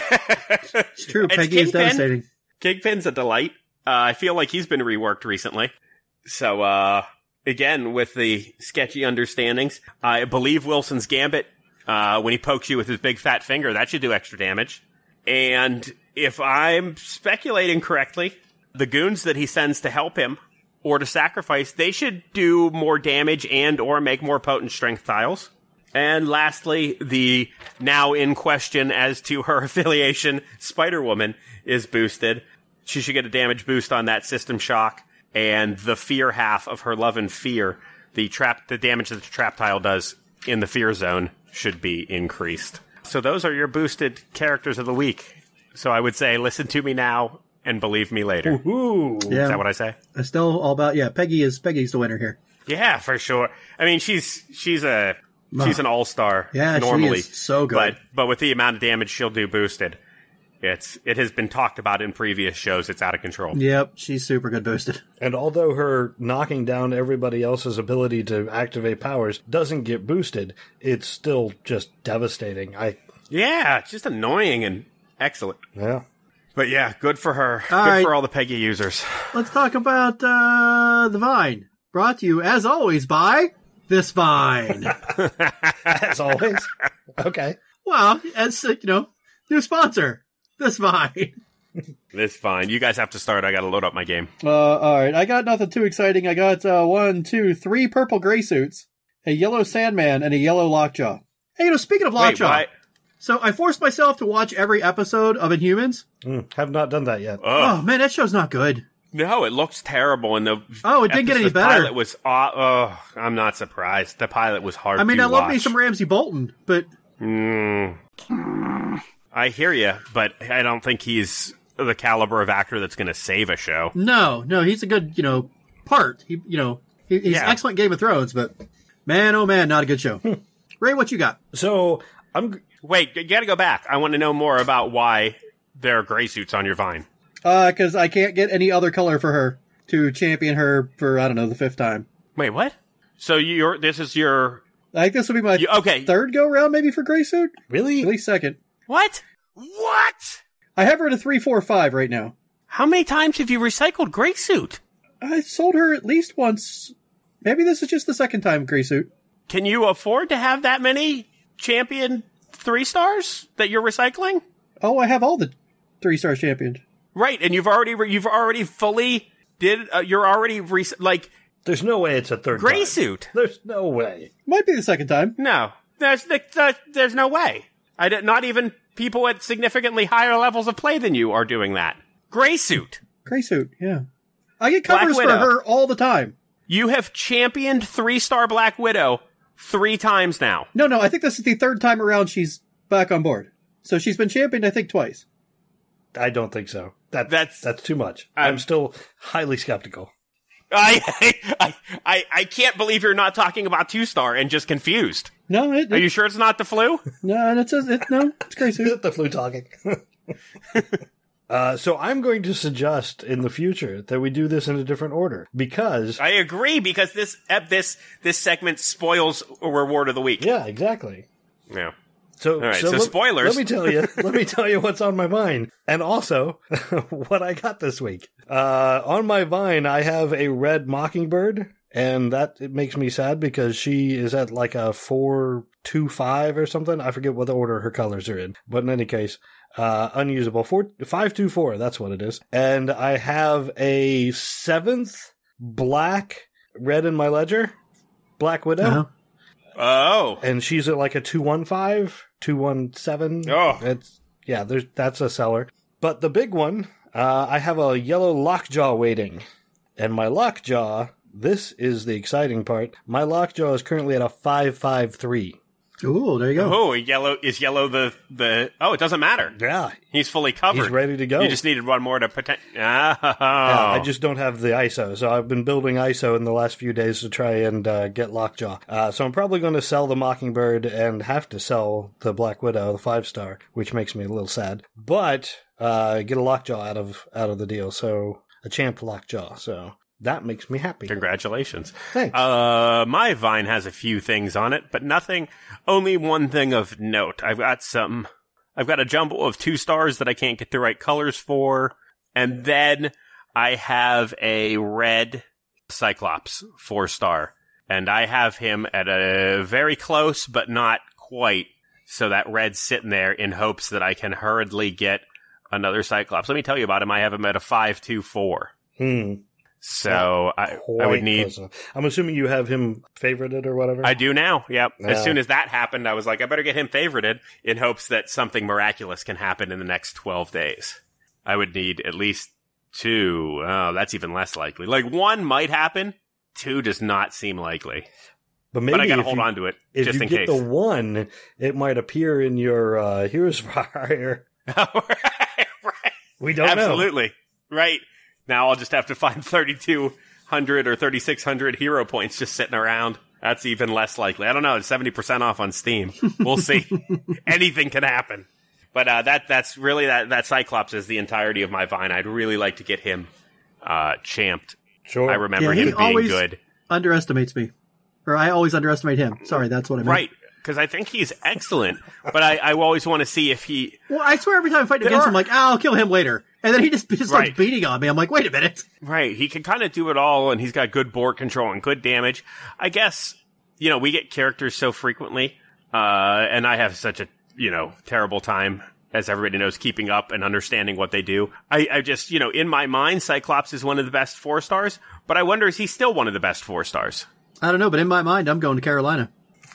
It's true. It's Peggy is Kingpin. devastating. Kingpin's a delight. Uh, I feel like he's been reworked recently. So, uh, again, with the sketchy understandings, I believe Wilson's Gambit, uh, when he pokes you with his big fat finger, that should do extra damage. And if I'm speculating correctly, the goons that he sends to help him or to sacrifice, they should do more damage and or make more potent strength tiles. And lastly, the now in question as to her affiliation, Spider-Woman, is boosted. She should get a damage boost on that System Shock, and the fear half of her Love and Fear, the trap, the damage that the trap tile does in the fear zone, should be increased. So those are your boosted characters of the week. So I would say, listen to me now and believe me later. Ooh. Yeah. Is that what I say? It's still all about, yeah, Peggy is, Peggy's the winner here. Yeah, for sure. I mean, she's she's a she's an all-star Yeah, normally. she is so good. But but with the amount of damage she'll do boosted, it's it has been talked about in previous shows. It's out of control. Yep, she's super good boosted. And although her knocking down everybody else's ability to activate powers doesn't get boosted, it's still just devastating. I Yeah, it's just annoying and excellent. yeah. But yeah, good for her. All good right. for all the Peggy users. Let's talk about uh, the Vine. Brought to you, as always, by this Vine. As always. Okay. Well, as, uh, you know, new sponsor, this Vine. It's fine. You guys have to start. I got to load up my game. Uh, all right, I got nothing too exciting. I got uh, one, two, three purple gray suits, a yellow Sandman, and a yellow Lockjaw. Hey, you know, speaking of Wait, Lockjaw, why? so I forced myself to watch every episode of Inhumans. Mm, have not done that yet. Oh, man, that show's not good. No, it looks terrible. And the Oh, it didn't get any episode- better. Pilot was. Uh, oh, I'm not surprised. The pilot was hard. I mean, to I love watch. me some Ramsey Bolton, but Mm. I hear you, but I don't think he's the caliber of actor that's going to save a show. no, no, he's a good, you know, part. He, you know, he, he's Yeah. excellent Game of Thrones, but man, oh man, not a good show. Ray, what you got? So I'm Wait, you got to go back. I want to know more about why there are gray suits on your Vine. Uh, because I can't get any other color for her to champion her for, I don't know, the fifth time. Wait, what? So you're this is your I think this will be my you, okay? third go round, maybe for gray suit. really At least second. What? What? I have her at a three, four, five right now. How many times have you recycled gray suit? I sold her at least once. Maybe this is just the second time gray suit. Can you afford to have that many champion three stars that you're recycling? Oh, I have all the three stars championed. Right, and you've already re- you've already fully did uh, you're already re- like there's no way it's a third gray time. suit. There's no way. Might be the second time. No, there's there's, there's no way. I did, not even people at significantly higher levels of play than you are doing that. Gray suit. Gray suit, yeah. I get Black covers for Widow. her all the time. You have championed three star Black Widow three times now. No, no, I think this is the third time around she's back on board. So she's been championed, I think, twice. I don't think so. That, That's- that's too much. I'm- I'm still highly skeptical. I I I I can't believe you're not talking about two star and just confused. No, it, Are it, you sure it's not the flu? no, it's, it, no, it's gray suit. The flu talking. uh, so I'm going to suggest in the future that we do this in a different order because I agree because this ep- this this segment spoils a reward of the week. yeah, exactly. Yeah. So, All right, so, so let, spoilers. Let me tell you. Let me tell you what's on my Vine, and also what I got this week. Uh, on my Vine, I have a red mockingbird, and that it makes me sad because she is at like a four two five or something. I forget what the order her colors are in, but in any case, uh, unusable. Four five two four. That's what it is. And I have a seventh black red in my ledger, Black Widow. Uh-huh. Oh. And she's at like a two one five, two one seven. Oh. It's, yeah, there's, that's a seller. But the big one, uh, I have a yellow Lockjaw waiting. And my Lockjaw, this is the exciting part, my Lockjaw is currently at a five five three. Ooh, there you go. Oh, yellow is yellow the the oh, it doesn't matter. Yeah, He's fully covered. he's ready to go. You just needed one more to pretend. Oh. Yeah, I just don't have the I S O, so I've been building I S O in the last few days to try and uh, get Lockjaw. Uh, so I'm probably going to sell the Mockingbird and have to sell the Black Widow, the five star, which makes me a little sad. But uh, get a Lockjaw out of out of the deal, so a champ Lockjaw. So that makes me happy. Congratulations. Thanks. Uh, my Vine has a few things on it, but nothing, only one thing of note. I've got some, I've got a jumble of two stars that I can't get the right colors for, and then I have a red Cyclops four star, and I have him at a very close, but not quite, so that red's sitting there in hopes that I can hurriedly get another Cyclops. Let me tell you about him. I have him at a five two four. Hmm. So I, I Quite would need... close enough. I'm assuming you have him favorited or whatever? I do now, yep. Yeah. As soon as that happened, I was like, I better get him favorited in hopes that something miraculous can happen in the next twelve days. I would need at least two. Oh, that's even less likely. Like, one might happen. Two does not seem likely. But, maybe but I gotta if hold you, on to it, if just you in get case. the one, it might appear in your uh, Heroes Fire. right, right. We don't know. Absolutely. Right. Now I'll just have to find thirty-two hundred or thirty-six hundred hero points just sitting around. That's even less likely. I don't know. It's seventy percent off on Steam. We'll see. Anything can happen. But uh, that that's really, that, that Cyclops is the entirety of my Vine. I'd really like to get him uh, champed. Sure. I remember Yeah, he him being always- good. Underestimates me. Or I always underestimate him. Sorry, that's what I meant. Right. Because I think he's excellent. But I, I always want to see if he... Well, I swear every time I fight There against are- him, I'm like, oh, I'll kill him later. And then he just, just starts Right. beating on me. I'm like, wait a minute. Right, he can kind of do it all, and he's got good board control and good damage. I guess, you know, we get characters so frequently, uh, and I have such a, you know, terrible time, as everybody knows, keeping up and understanding what they do. I, I just, you know, in my mind, Cyclops is one of the best four stars, but I wonder, is he still one of the best four stars? I don't know, but in my mind, I'm going to Carolina.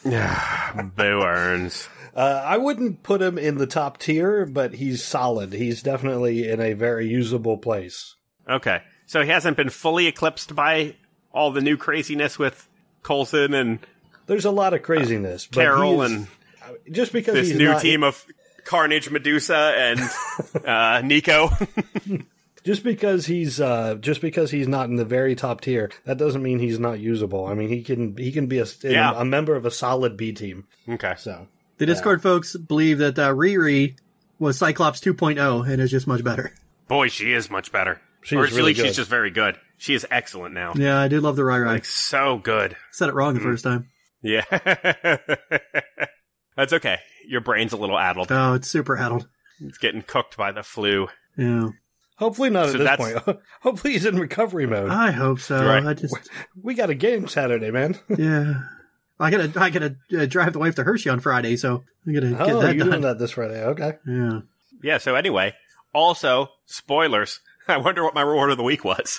Boo earns. Uh, I wouldn't put him in the top tier, but he's solid. He's definitely in a very usable place. Okay, so he hasn't been fully eclipsed by all the new craziness with Coulson and There's a lot of craziness. but Carol he is- and just because this he's new not, team of Carnage, Medusa, and uh, Nico. just because he's uh, just because he's not in the very top tier, that doesn't mean he's not usable. I mean, he can he can be a, Yeah. a member of a solid B team. Okay. So The Discord folks believe that uh, Riri was Cyclops two point oh and is just much better. Boy, she is much better. She's or at really least good. she's just very good. She is excellent now. Yeah, I do love the Rai Rai. Like, so good. Said it wrong the first time. Yeah. That's okay. Your brain's a little addled. Oh, it's super addled. It's getting cooked by the flu. Yeah. hopefully not So at this that's- point. Hopefully he's in recovery mode. I hope so. Right. I just, we got a game Saturday, man. yeah. I gotta, I gotta uh, drive the wife to Hershey on Friday, so I gotta get Oh, that you're done. doing that this Friday. Okay. Yeah. Yeah, so anyway, also, spoilers. I wonder what my reward of the week was.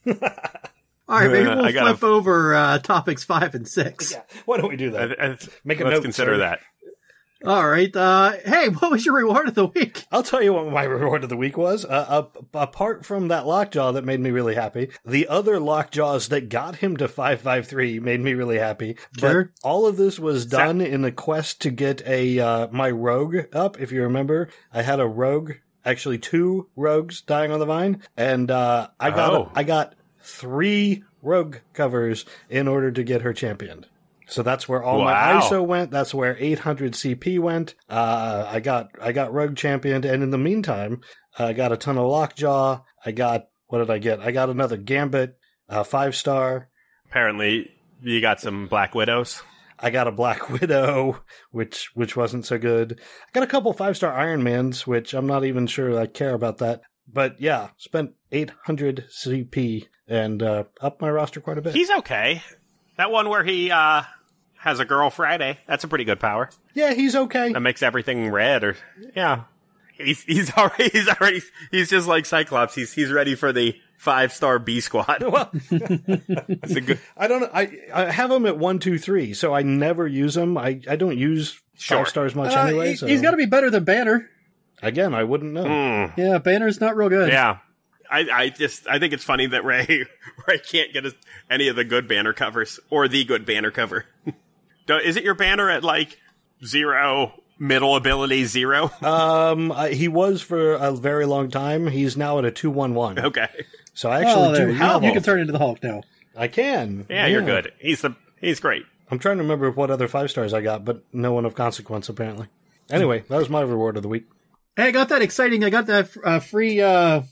All right, maybe Uh, we'll I gotta- flip over uh, topics five and six. Yeah. Why don't we do I, that? I, Make a let's note, consider sir. that. All right. Uh, hey, what was your reward of the week? I'll tell you what my reward of the week was. Uh, uh, apart from that lockjaw that made me really happy, the other lockjaws that got him to five five three made me really happy. Sure. But all of this was done in the quest to get a uh, my rogue up. If you remember, I had a rogue, actually two rogues dying on the vine, and uh, I got Oh. I got three rogue covers in order to get her championed. So that's where all Wow. my I S O went. That's where eight hundred C P went. Uh, I got I got Rogue championed, and in the meantime, I got a ton of Lockjaw. I got what did I get? I got another Gambit, uh, five star. Apparently, you got some Black Widows. I got a Black Widow, which which wasn't so good. I got a couple five star Iron Mans, which I'm not even sure I care about that. But yeah, spent eight hundred C P and uh, up my roster quite a bit. He's okay. That one where he uh, has a girl Friday, that's a pretty good power. yeah, he's okay. That makes everything red, or yeah. He's he's already he's already he's just like Cyclops. He's he's ready for the five star B squad. Well, It's a good, I don't know. I, I have them at one, two, three, so I never use them. I, I don't use Sure. five stars much Uh, anyway. he, so. He's got to be better than Banner. Again, I wouldn't know. mm, Yeah, Banner's not real good. yeah. I, I just I think it's funny that Ray Ray can't get his, any of the good banner covers or the good banner cover. Do- Is it your banner at like zero middle ability zero? Um, I, he was for a very long time. He's now at a two, one, one. Okay. So I actually Oh, there do you go. have You him. can turn into the Hulk now. I can. Yeah, you're good. He's the he's great. I'm trying to remember what other five stars I got, but no one of consequence apparently. Anyway, that was my reward of the week. Hey, I got that exciting. I got that uh, free uh,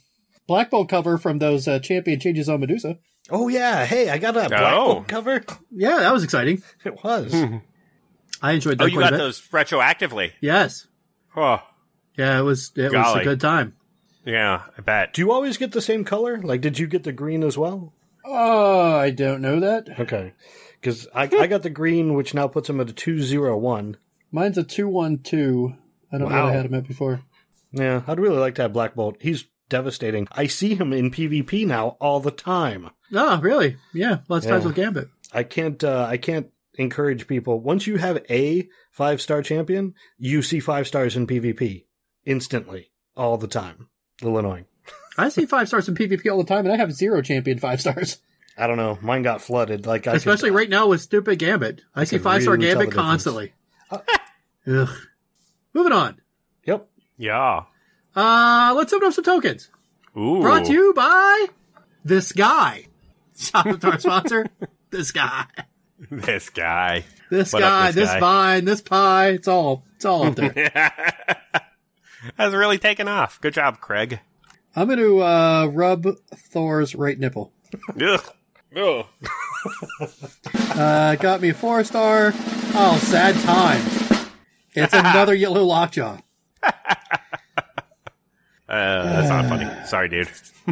Black Bolt cover from those uh, Champion Changes on Medusa. Oh, yeah. Hey, I got a Black Oh. Bolt cover. Yeah, that was exciting. It was. I enjoyed that Oh, you quite a got bit. those retroactively. Yes. Oh, Yeah, it was it was Golly. a good time. yeah, I bet. Do you always get the same color? Like, did you get the green as well? Oh, I don't know that. Okay. Because I, I got the green, which now puts him at a two zero one. Mine's a two one two. I don't know Wow. what I had him at before. Yeah, I'd really like to have Black Bolt. He's devastating. I see him in PvP now all the time. Oh, really? Yeah, lots of times Yeah. with Gambit. I can't. Uh, I can't encourage people. Once you have a five star champion, you see five stars in PvP instantly, all the time. A little annoying. I see five stars in PvP all the time, and I have zero champion five stars. I don't know. Mine got flooded. Like I Especially could, right now with stupid Gambit. I see could five star really tell Gambit the difference. constantly. Ugh. Moving on. Yep. Yeah. Uh, let's open up some tokens. Ooh. Brought to you by this guy. Shout out to our sponsor, this guy. This guy. This What up, guy, this this guy? vine, this pie. It's all, it's all up there. Has really taken off. Good job, Craig. I'm going to uh, rub Thor's right nipple. Ugh. Ugh. Uh, got me a four star. Oh, sad times. It's another yellow lockjaw. Uh, that's not funny. Sorry, dude.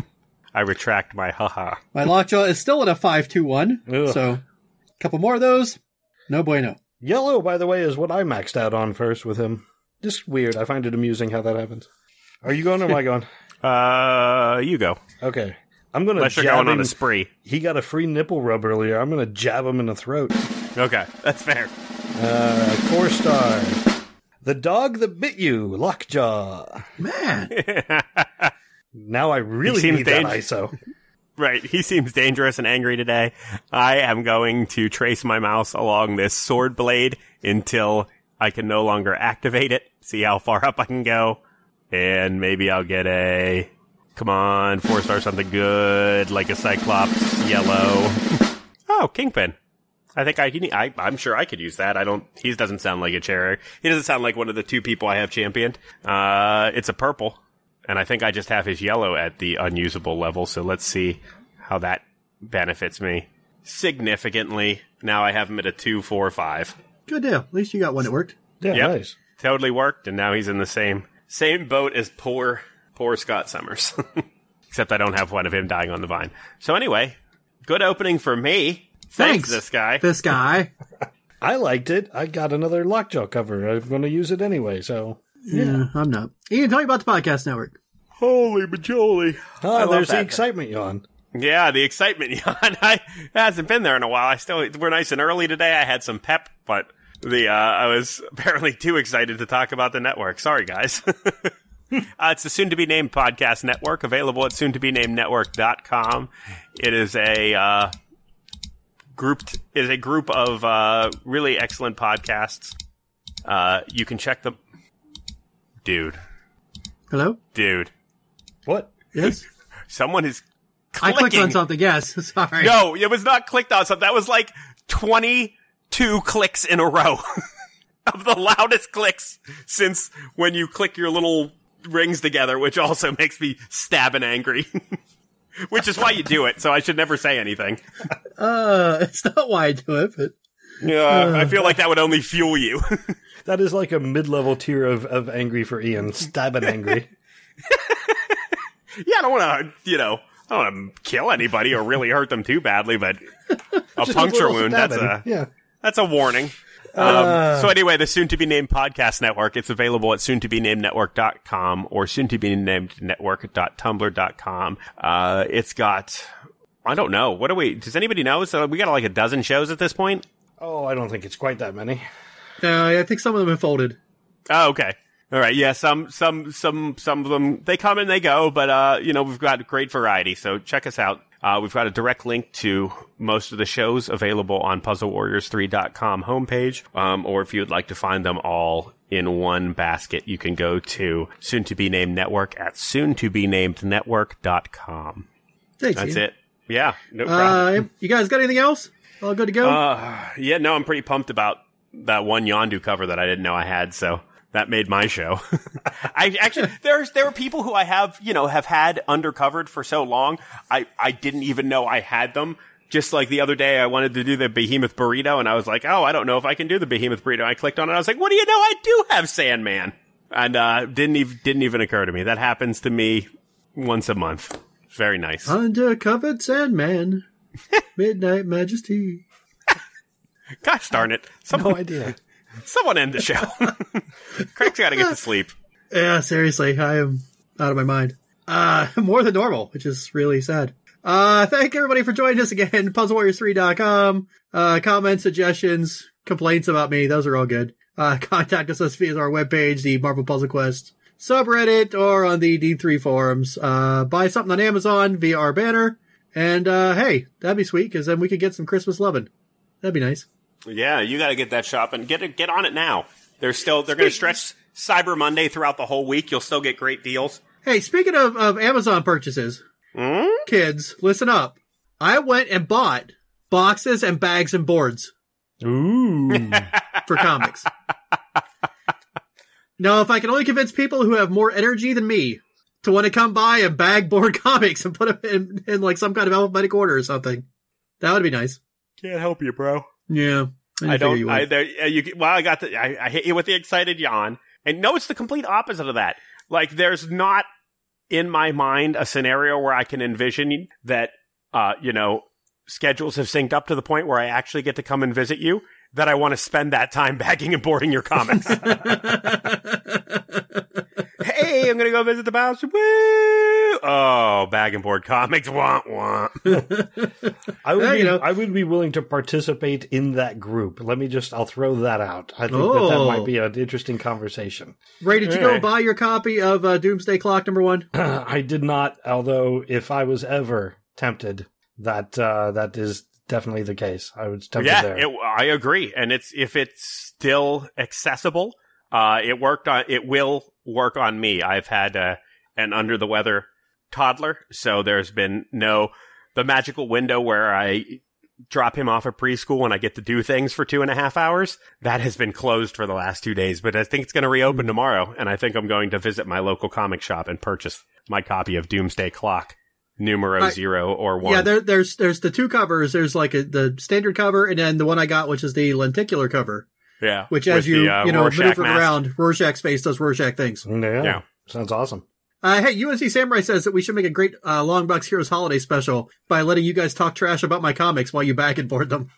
I retract my haha. My lockjaw is still at a five two one. Ugh. So, a couple more of those. No bueno. Yellow, by the way, is what I maxed out on first with him. Just weird. I find it amusing how that happens. Are you going or am I going? Uh, you go. Okay. I'm going to Unless you're jab going on him. a spree. He got a free nipple rub earlier. I'm going to jab him in the throat. Okay, that's fair. Uh, four star. The dog that bit you, Lockjaw. Man. Now I really seems need that dang- I S O. Right, he seems dangerous and angry today. I am going to trace my mouse along this sword blade until I can no longer activate it. See how far up I can go. And maybe I'll get a... Come on, four star something good, like a Cyclops yellow. Oh, Kingpin. I think I, can- I, I'm sure I could use that. I don't, he doesn't sound like a cherry. He doesn't sound like one of the two people I have championed. Uh, it's a purple. And I think I just have his yellow at the unusable level. So let's see how that benefits me significantly. Now I have him at a two, four, five. Good deal. At least you got one that worked. Yeah, Yep. nice. Totally worked. And now he's in the same, same boat as poor, poor Scott Summers. Except I don't have one of him dying on the vine. So anyway, good opening for me. Thanks, Thanks. this guy. This guy. I liked it. I got another Lockjaw cover. I'm going to use it anyway, so. Yeah, I'm not. Ian, tell me about the podcast network. Holy majoli. I Ah, love there's the that. excitement yawn. Yeah, the excitement, Jan. I it hasn't been there in a while. I still we're nice and early today. I had some pep, but the uh, I was apparently too excited to talk about the network. Sorry, guys. uh, it's the soon-to-be-named podcast network, available at soon to be named network dot com. It is a uh, grouped is a group of uh, really excellent podcasts. Uh, you can check them, dude. Hello? Dude, What? Yes? someone is. I clicked clicking. on something, yes. Sorry. No, it was not clicked on something. That was like twenty-two clicks in a row of the loudest clicks since when you click your little rings together, which also makes me stab and angry. Which is why you do it, so I should never say anything. Uh, it's not why I do it, but Yeah, I feel like that would only fuel you. That is like a mid-level tier of, of angry for Ian. Stabbing angry. Yeah, I don't want to, you know, I don't want to kill anybody or really hurt them too badly, but a Just puncture little wound, that's stabbing. a... Yeah. That's a warning. Um, so anyway, the soon-to-be-named podcast network, it's available at soon to be named network dot com or soon to be named network dot tumblr dot com. Uh, it's got, I don't know, what do we, does anybody know? So we got like a dozen shows at this point? Oh, I don't think it's quite that many. uh, I think some of them have folded. Oh, okay. All right. Yeah. Some, some, some, some of them, they come and they go, but, uh, you know, we've got great variety. So check us out. Uh, we've got a direct link to most of the shows available on puzzle warriors three dot com homepage. Um, or if you'd like to find them all in one basket, you can go to soon to be named network at soon to be named network dot com. Thanks, That's Ian. it. Yeah. No problem. Uh, you guys got anything else? All good to go? Uh, yeah, no, I'm pretty pumped about that one Yondu cover that I didn't know I had. So That made my show. I actually, there's, there were people who I have, you know, have had undercovered for so long. I, I didn't even know I had them. Just like the other day, I wanted to do the Behemoth Burrito, and I was like, oh, I don't know if I can do the Behemoth Burrito. I clicked on it. I was like, what do you know? I do have Sandman. And, uh, didn't even, didn't even occur to me. That happens to me once a month. Very nice. Undercovered Sandman. Midnight Majesty. Gosh darn it. Someone, No idea. Someone end the show. Craig's got to get to sleep. Yeah, seriously, I am out of my mind. Uh, more than normal, which is really sad. Uh, thank everybody for joining us again. puzzle warriors three dot com. Uh, comments, suggestions, complaints about me, those are all good. Uh, contact us via our webpage, the Marvel Puzzle Quest subreddit, or on the D three forums. Uh, buy something on Amazon via our banner. And, uh, hey, that'd be sweet, because then we could get some Christmas loving. That'd be nice. Yeah, you got to get that shopping. Get it, get on it now. They're still they're going to stretch Cyber Monday throughout the whole week. You'll still get great deals. Hey, speaking of, of Amazon purchases, Mm? kids, listen up. I went and bought boxes and bags and boards Ooh. for comics. Now, if I can only convince people who have more energy than me to want to come by and bag board comics and put them in, in like some kind of alphabetical order or something, that would be nice. Can't help you, bro. Yeah. I don't. You I, would. there, uh, you, well, I got the. I, I hit you with the excited yawn, and no, it's the complete opposite of that. Like, there's not in my mind a scenario where I can envision that, uh, you know, schedules have synced up to the point where I actually get to come and visit you. That I want to spend that time bagging and boarding your comics. Hey, I'm gonna go visit the mouse. Woo! Oh, bag and board comics. Wah wah. I would, Yeah, be, you know. I would be willing to participate in that group. Let me just, I'll throw that out. I think that Oh. that might be an interesting conversation. Ray, did you go Alright. and buy your copy of uh, Doomsday Clock number one? I did not, although if I was ever tempted, that uh, that is definitely the case. I was tempted Yeah, there. it, I agree. And it's if it's still accessible, uh, it worked on. It will work on me. I've had uh, an under the weather toddler, so there's been no the magical window where I drop him off at preschool and I get to do things for two and a half hours. That has been closed for the last two days, but I think it's going to reopen tomorrow. And I think I'm going to visit my local comic shop and purchase my copy of Doomsday Clock. Numero I- zero or one. Yeah, there, there's there's the two covers. There's like a, the standard cover, and then the one I got, which is the lenticular cover. Yeah. Which, as With you the, uh, you know Rorschach maneuver mask. around, Rorschach's face does Rorschach things. yeah. Yeah. Sounds awesome. Uh, hey, U N C Samurai says that we should make a great uh, Long Box Heroes holiday special by letting you guys talk trash about my comics while you bag and board them.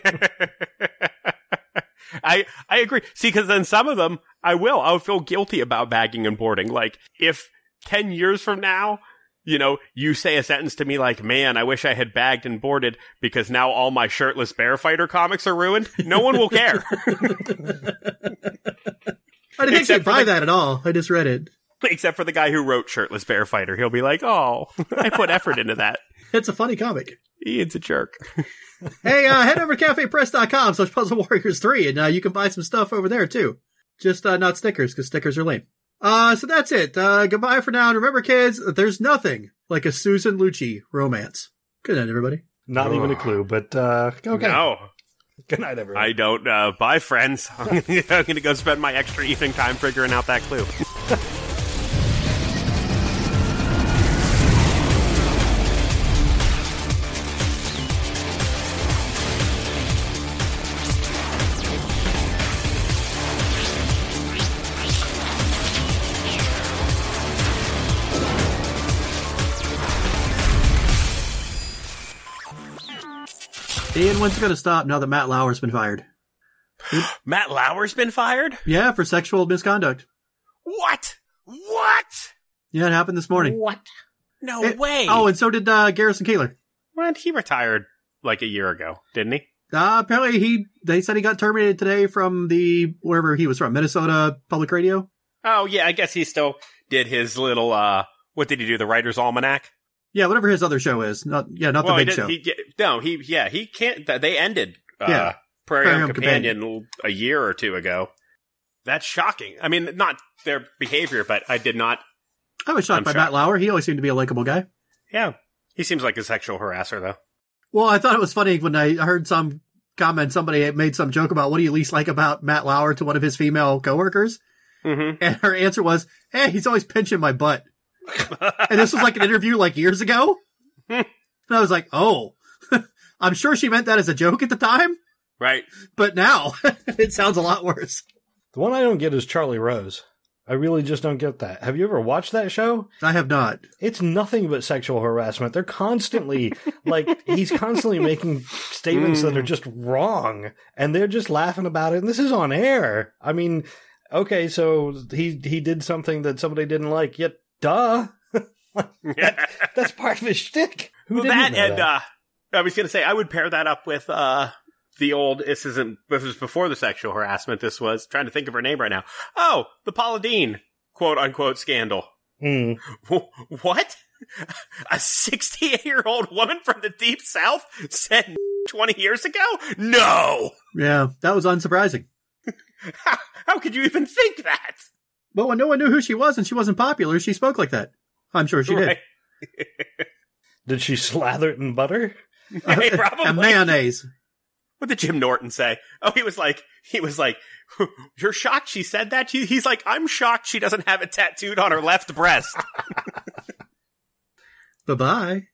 I I agree. See, because then some of them I will. I would feel guilty about bagging and boarding. Like if ten years from now, you know, you say a sentence to me like, "Man, I wish I had bagged and boarded because now all my shirtless bear fighter comics are ruined." No one will care. I didn't Except actually for buy the- that at all. I just read it. Except for the guy who wrote Shirtless Bear Fighter. He'll be like, "Oh, I put effort into that." It's a funny comic. Ian's a jerk. Hey, uh, head over to cafe press dot com slash Puzzle Warriors three, and uh, you can buy some stuff over there, too. Just uh, not stickers, because stickers are lame. Uh, so that's it. Uh, goodbye for now. And remember, kids, there's nothing like a Susan Lucci romance. Good night, everybody. Not Oh. even a clue, but uh, okay. No, Good night, everyone. I don't. Uh, bye, friends. I'm going to go spend my extra evening time figuring out that clue. Ian, when's it going to stop now that Matt Lauer's been fired? Matt Lauer's been fired? Yeah, for sexual misconduct. What? What? Yeah, it happened this morning. What? No It- way. Oh, and so did uh, Garrison Keillor. What? He retired like a year ago, didn't he? Uh, apparently he, they said he got terminated today from the, wherever he was from, Minnesota Public Radio. Oh, yeah, I guess he still did his little, uh, what did he do? The Writer's Almanac? Yeah, whatever his other show is. Not, yeah, not well, the he big did, show. he, no, he, yeah, he can't, they ended, uh, Yeah. Prairie Prairie Home Home Companion a year or two ago. That's shocking. I mean, not their behavior, but I did not, I was shocked I'm by shocked. Matt Lauer. He always seemed to be a likable guy. yeah. He seems like a sexual harasser, though. Well, I thought it was funny when I heard some comment, somebody made some joke about what do you least like about Matt Lauer to one of his female coworkers. Mm-hmm. And her answer was, hey, he's always pinching my butt. And this was like an interview like years ago. And I was like, oh, I'm sure she meant that as a joke at the time. Right. But now it sounds a lot worse. The one I don't get is Charlie Rose. I really just don't get that. Have you ever watched that show? I have not. It's nothing but sexual harassment. They're constantly, like, he's constantly making statements mm. that are just wrong, and they're just laughing about it, and this is on air. I mean, okay, so he he did something that somebody didn't like, yet, duh. that, that's part of his shtick. Who well, didn't that, know and, that? uh, I was going to say, I would pair that up with, uh, the old, this isn't, this was before the sexual harassment, this was, trying to think of her name right now. Oh, the Paula Deen, quote unquote, scandal. Mm. What? A sixty-eight-year-old woman from the Deep South said twenty years ago? No! Yeah, that was unsurprising. How, how could you even think that? Well, when no one knew who she was and she wasn't popular, she spoke like that. I'm sure she right. did. Did she slather it in butter? Hey, probably. And mayonnaise. What did Jim Norton say? Oh, he was like, he was like, you're shocked she said that? She, he's like, I'm shocked she doesn't have it tattooed on her left breast. Bye-bye.